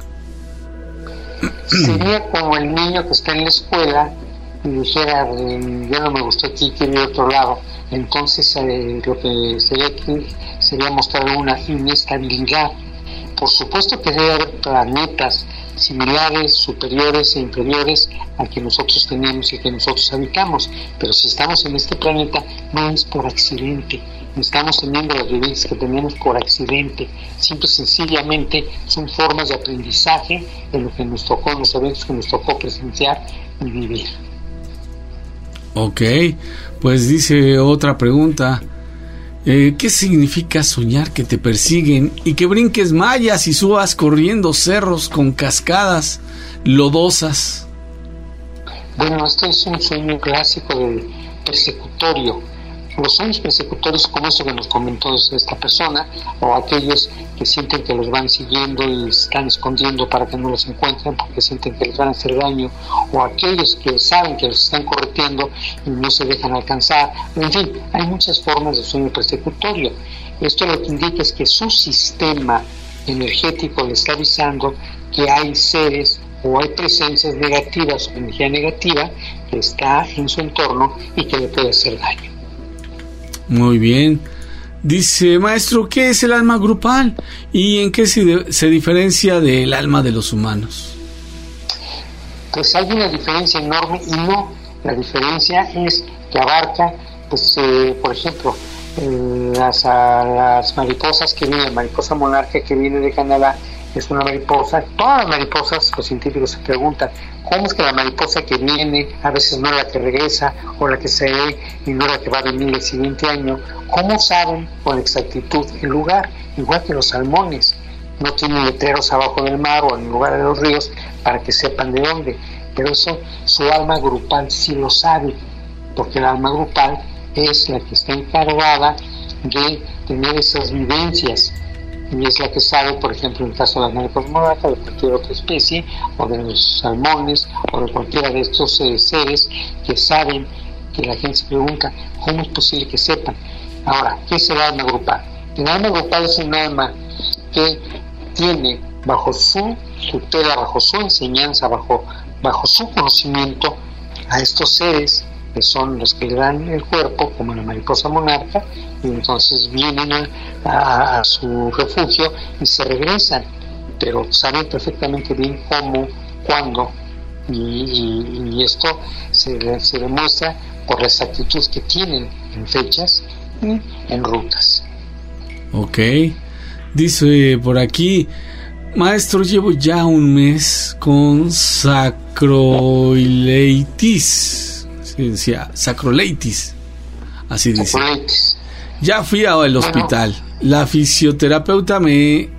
Sería como el niño que está en la escuela y dijera, yo no me gustó aquí, quiero ir a otro lado. Entonces lo que sería mostrar una inestabilidad. Por supuesto que debe haber planetas similares, superiores e inferiores al que nosotros tenemos y que nosotros habitamos, pero si estamos en este planeta no es por accidente, no estamos teniendo las vivencias que tenemos por accidente, simple y sencillamente son formas de aprendizaje de lo que nos tocó, los eventos que nos tocó presenciar y vivir. Ok, pues dice otra pregunta, ¿qué significa soñar que te persiguen y que brinques mallas y subas corriendo cerros con cascadas lodosas? Bueno, esto es un sueño clásico del persecutorio. Los sueños persecutorios como eso que nos comentó esta persona, o aquellos que sienten que los van siguiendo y se están escondiendo para que no los encuentren porque sienten que les van a hacer daño, o aquellos que saben que los están correteando y no se dejan alcanzar. En fin, hay muchas formas de sueño persecutorio. Esto lo que indica es que su sistema energético le está avisando que hay seres o hay presencias negativas o energía negativa que está en su entorno y que le puede hacer daño. Muy bien. Dice, maestro, ¿qué es el alma grupal? ¿Y en qué se diferencia del alma de los humanos? Pues hay una diferencia enorme y no. La diferencia es que abarca, pues, por ejemplo, las mariposas que vienen, la mariposa monarca que viene de Canadá, es una mariposa. Todas las mariposas, los científicos se preguntan, ¿cómo es que la mariposa que viene a veces no es la que regresa, o la que se ve y no la que va a venir el siguiente año? ¿Cómo saben con exactitud el lugar? Igual que los salmones, no tienen letreros abajo del mar o en lugar de los ríos para que sepan de dónde, pero eso su alma grupal sí lo sabe, porque el alma grupal es la que está encargada de tener esas vivencias, y es la que sabe, por ejemplo, en el caso de las mariposas monarcas, de cualquier otra especie, o de los salmones, o de cualquiera de estos seres que saben, que la gente se pregunta, ¿cómo es posible que sepan? Ahora, ¿qué es el alma grupal? El alma grupal es un alma que tiene bajo su tutela, bajo su enseñanza, bajo su conocimiento a estos seres que son los que le dan el cuerpo, como la mariposa monarca, y entonces vienen a su refugio y se regresan, pero saben perfectamente bien cómo, cuándo y esto se demuestra por las actitudes que tienen en fechas y en rutas. Ok, dice por aquí: maestro, llevo ya un mes con sacroileitis. Sí, decía sacroleitis, así dice. Ya fui al hospital. La fisioterapeuta me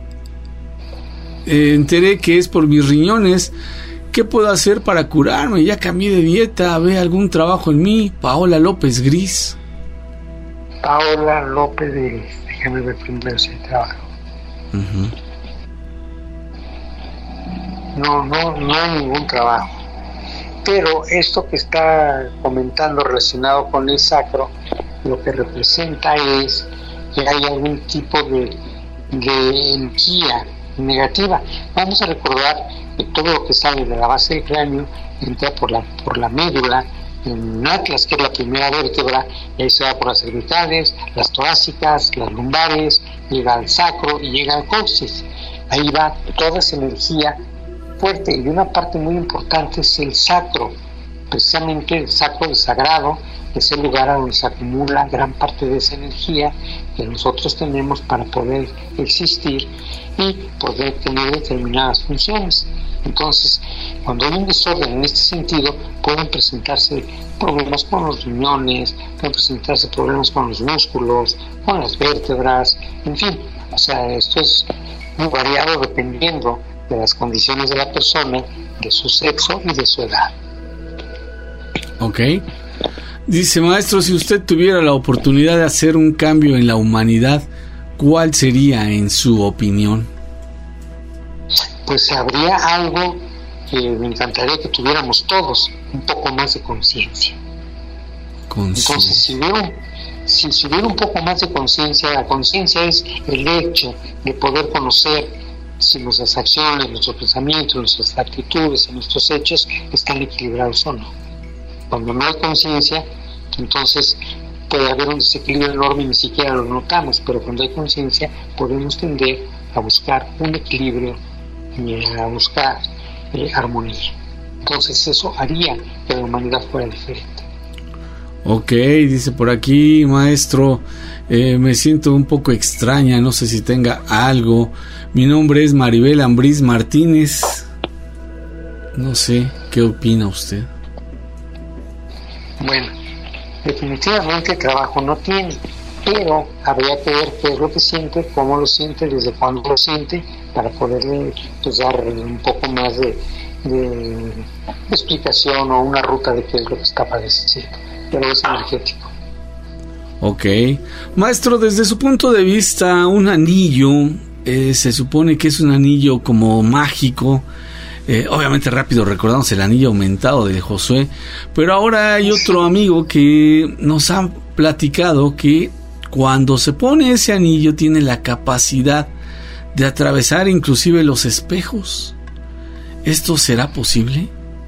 enteré que es por mis riñones. ¿Qué puedo hacer para curarme? Ya cambié de dieta. ¿Ve algún trabajo en mí? Paola López Gris. Paola López Gris. Déjame ver primero si hay trabajo. No hay ningún trabajo. Pero esto que está comentando relacionado con el sacro, lo que representa es que hay algún tipo de energía negativa. Vamos a recordar que todo lo que sale de la base del cráneo entra por la médula en Atlas, que es la primera vértebra, y ahí se va por las cervicales, las torácicas, las lumbares, llega al sacro y llega al coxis. Ahí va toda esa energía fuerte, y una parte muy importante es el sacro, precisamente el sacro del sagrado, es el lugar a donde se acumula gran parte de esa energía que nosotros tenemos para poder existir y poder tener determinadas funciones. Entonces, cuando hay un desorden en este sentido, pueden presentarse problemas con los riñones, pueden presentarse problemas con los músculos, con las vértebras, en fin. O sea, esto es muy variado dependiendo de las condiciones de la persona, de su sexo y de su edad. Ok. Dice: maestro, si usted tuviera la oportunidad de hacer un cambio en la humanidad, ¿cuál sería en su opinión? Pues habría algo que me encantaría que tuviéramos todos, un poco más de conciencia. Entonces, si hubiera un poco más de conciencia, la conciencia es el hecho de poder conocer si nuestras acciones, nuestros pensamientos, nuestras actitudes y nuestros hechos están equilibrados o no. Cuando no hay conciencia, entonces puede haber un desequilibrio enorme y ni siquiera lo notamos, pero cuando hay conciencia podemos tender a buscar un equilibrio y a buscar armonía. Entonces eso haría que la humanidad fuera diferente. Ok, dice por aquí: maestro, me siento un poco extraña, no sé si tenga algo. Mi nombre es Maribel Ambriz Martínez. No sé, ¿qué opina usted? Bueno, definitivamente trabajo no tiene, pero habría que ver qué es lo que siente, cómo lo siente, desde cuándo lo siente, para poderle pues dar un poco más de explicación o una ruta de qué es lo que está padeciendo. Pero es energético. Ok. Maestro, desde su punto de vista, un anillo, se supone que es un anillo como mágico. Obviamente rápido recordamos el anillo aumentado de Josué, pero ahora hay otro amigo que nos ha platicado que cuando se pone ese anillo tiene la capacidad de atravesar inclusive los espejos. ¿Esto será posible?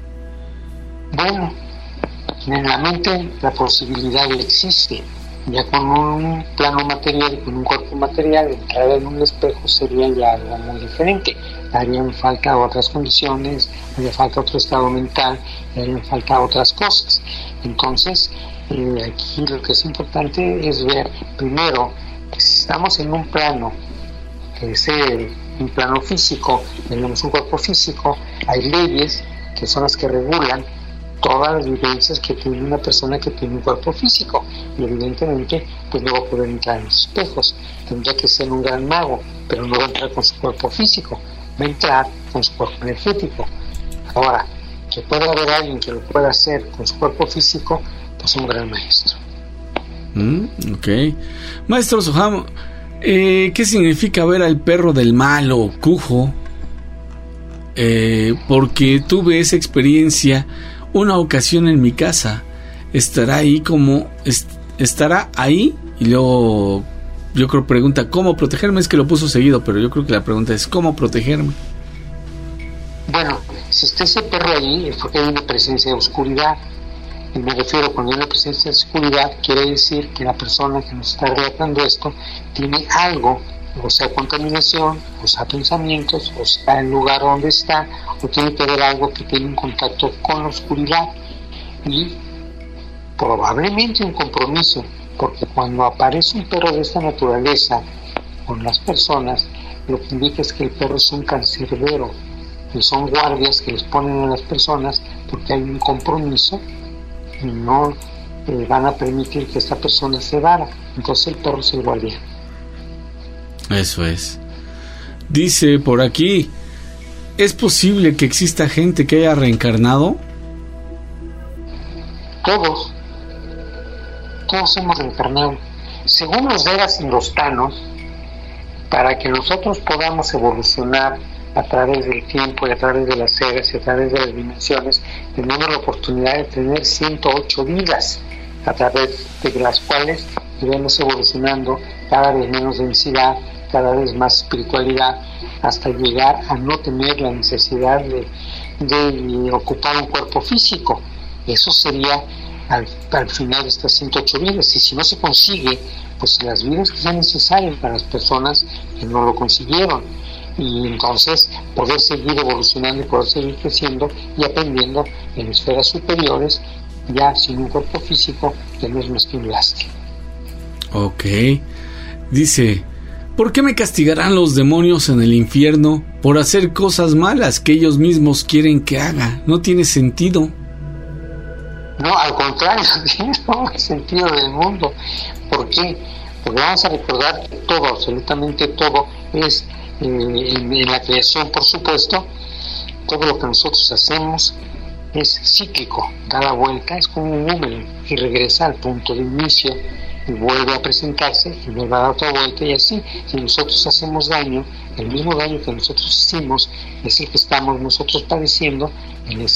Bueno, en la mente la posibilidad existe. Ya con un plano material, con un cuerpo material, entrar en un espejo sería ya algo muy diferente. Harían falta otras condiciones, haría falta otro estado mental, harían falta otras cosas. Entonces, aquí lo que es importante es ver primero que si estamos en un plano, que es un plano físico, tenemos un cuerpo físico, hay leyes que son las que regulan todas las vivencias que tiene una persona que tiene un cuerpo físico, y evidentemente pues no va a poder entrar en los espejos. Tendría que ser un gran mago, pero no va a entrar con su cuerpo físico, va a entrar con su cuerpo energético. Ahora, que pueda haber alguien que lo pueda hacer con su cuerpo físico, pues un gran maestro. Ok. Maestro Soham, ¿qué significa ver al perro del mal o cujo? Porque tuve esa experiencia una ocasión en mi casa. Estará ahí y luego yo creo pregunta ¿cómo protegerme? Es que lo puso seguido, pero yo creo que la pregunta es ¿cómo protegerme? Bueno, si está ese perro ahí es porque hay una presencia de oscuridad, y me refiero, cuando hay una presencia de oscuridad quiere decir que la persona que nos está relatando esto tiene algo o sea contaminación, o sea pensamientos, o sea el lugar donde está, o tiene que ver algo que tiene un contacto con la oscuridad y probablemente un compromiso, porque cuando aparece un perro de esta naturaleza con las personas, lo que indica es que el perro es un cancerbero, que son guardias que les ponen a las personas porque hay un compromiso y no van a permitir que esta persona se vara. Entonces el perro es el guardián. Eso es. Dice por aquí, ¿es posible que exista gente que haya reencarnado? Todos hemos reencarnado. Según los Vedas y los Thanos, para que nosotros podamos evolucionar a través del tiempo y a través de las eras y a través de las dimensiones, tenemos la oportunidad de tener 108 vidas, a través de las cuales iremos evolucionando cada vez menos densidad, cada vez más espiritualidad, hasta llegar a no tener la necesidad de ocupar un cuerpo físico. Eso sería al final de estas 108 vidas, y si no se consigue, pues las vidas que sean necesarias para las personas que no lo consiguieron, y entonces poder seguir evolucionando y poder seguir creciendo y aprendiendo en esferas superiores, ya sin un cuerpo físico que no es más que un lastre. Ok. Dice, ¿por qué me castigarán los demonios en el infierno por hacer cosas malas que ellos mismos quieren que haga? No tiene sentido. No, al contrario, tiene todo el sentido del mundo. ¿Por qué? Porque vamos a recordar que todo, absolutamente todo, es en la creación, por supuesto, todo lo que nosotros hacemos es cíclico, da la vuelta, es como un número y regresa al punto de inicio y vuelve a presentarse y vuelve a dar otra vuelta, y así, si nosotros hacemos daño, el mismo daño que nosotros hicimos es el que estamos nosotros padeciendo en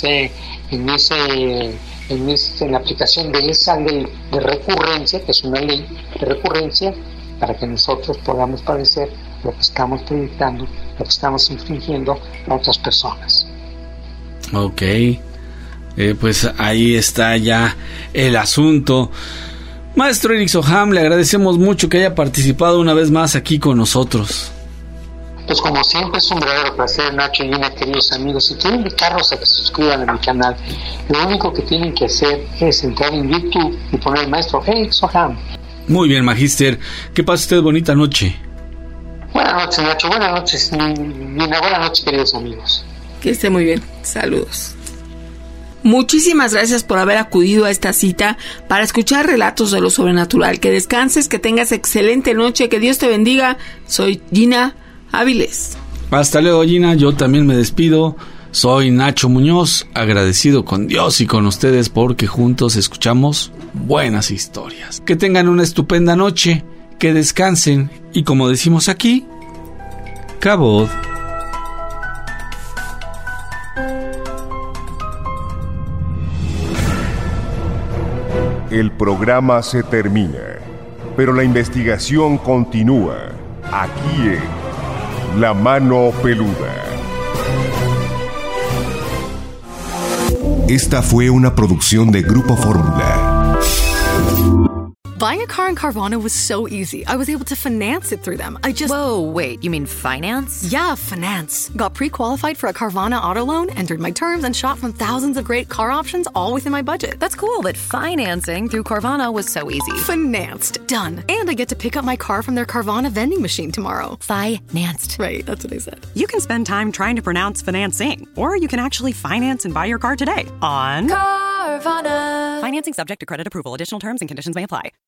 la aplicación de esa ley de recurrencia, que es una ley de recurrencia, para que nosotros podamos padecer lo que estamos proyectando, lo que estamos infringiendo a otras personas. Ok, pues ahí está ya el asunto. Maestro Eric Soham, le agradecemos mucho que haya participado una vez más aquí con nosotros. Pues como siempre es un verdadero placer, Nacho y Gina, queridos amigos, y quiero invitarlos a que se suscriban a mi canal. Lo único que tienen que hacer es entrar en YouTube y poner Maestro Eric Soham. Muy bien, Magister, que pase usted bonita noche. Buenas noches, Nacho, buenas noches, Gina, buenas noches, queridos amigos. Que esté muy bien, saludos. Muchísimas gracias por haber acudido a esta cita para escuchar relatos de lo sobrenatural. Que descanses, que tengas excelente noche, que Dios te bendiga. Soy Gina Áviles. Hasta luego, Gina, yo también me despido. Soy Nacho Muñoz, agradecido con Dios y con ustedes porque juntos escuchamos buenas historias. Que tengan una estupenda noche, que descansen y, como decimos aquí, Kabod. El programa se termina, pero la investigación continúa aquí en La Mano Peluda. Esta fue una producción de Grupo Fórmula. Buying a car in Carvana was so easy. I was able to finance it through them. Whoa, wait, you mean finance? Yeah, finance. Got pre-qualified for a Carvana auto loan, entered my terms, and shot from thousands of great car options, all within my budget. That's cool, but financing through Carvana was so easy. Financed. Done. And I get to pick up my car from their Carvana vending machine tomorrow. Financed. Right, that's what I said. You can spend time trying to pronounce financing, or you can actually finance and buy your car today on Carvana. Financing subject to credit approval. Additional terms and conditions may apply.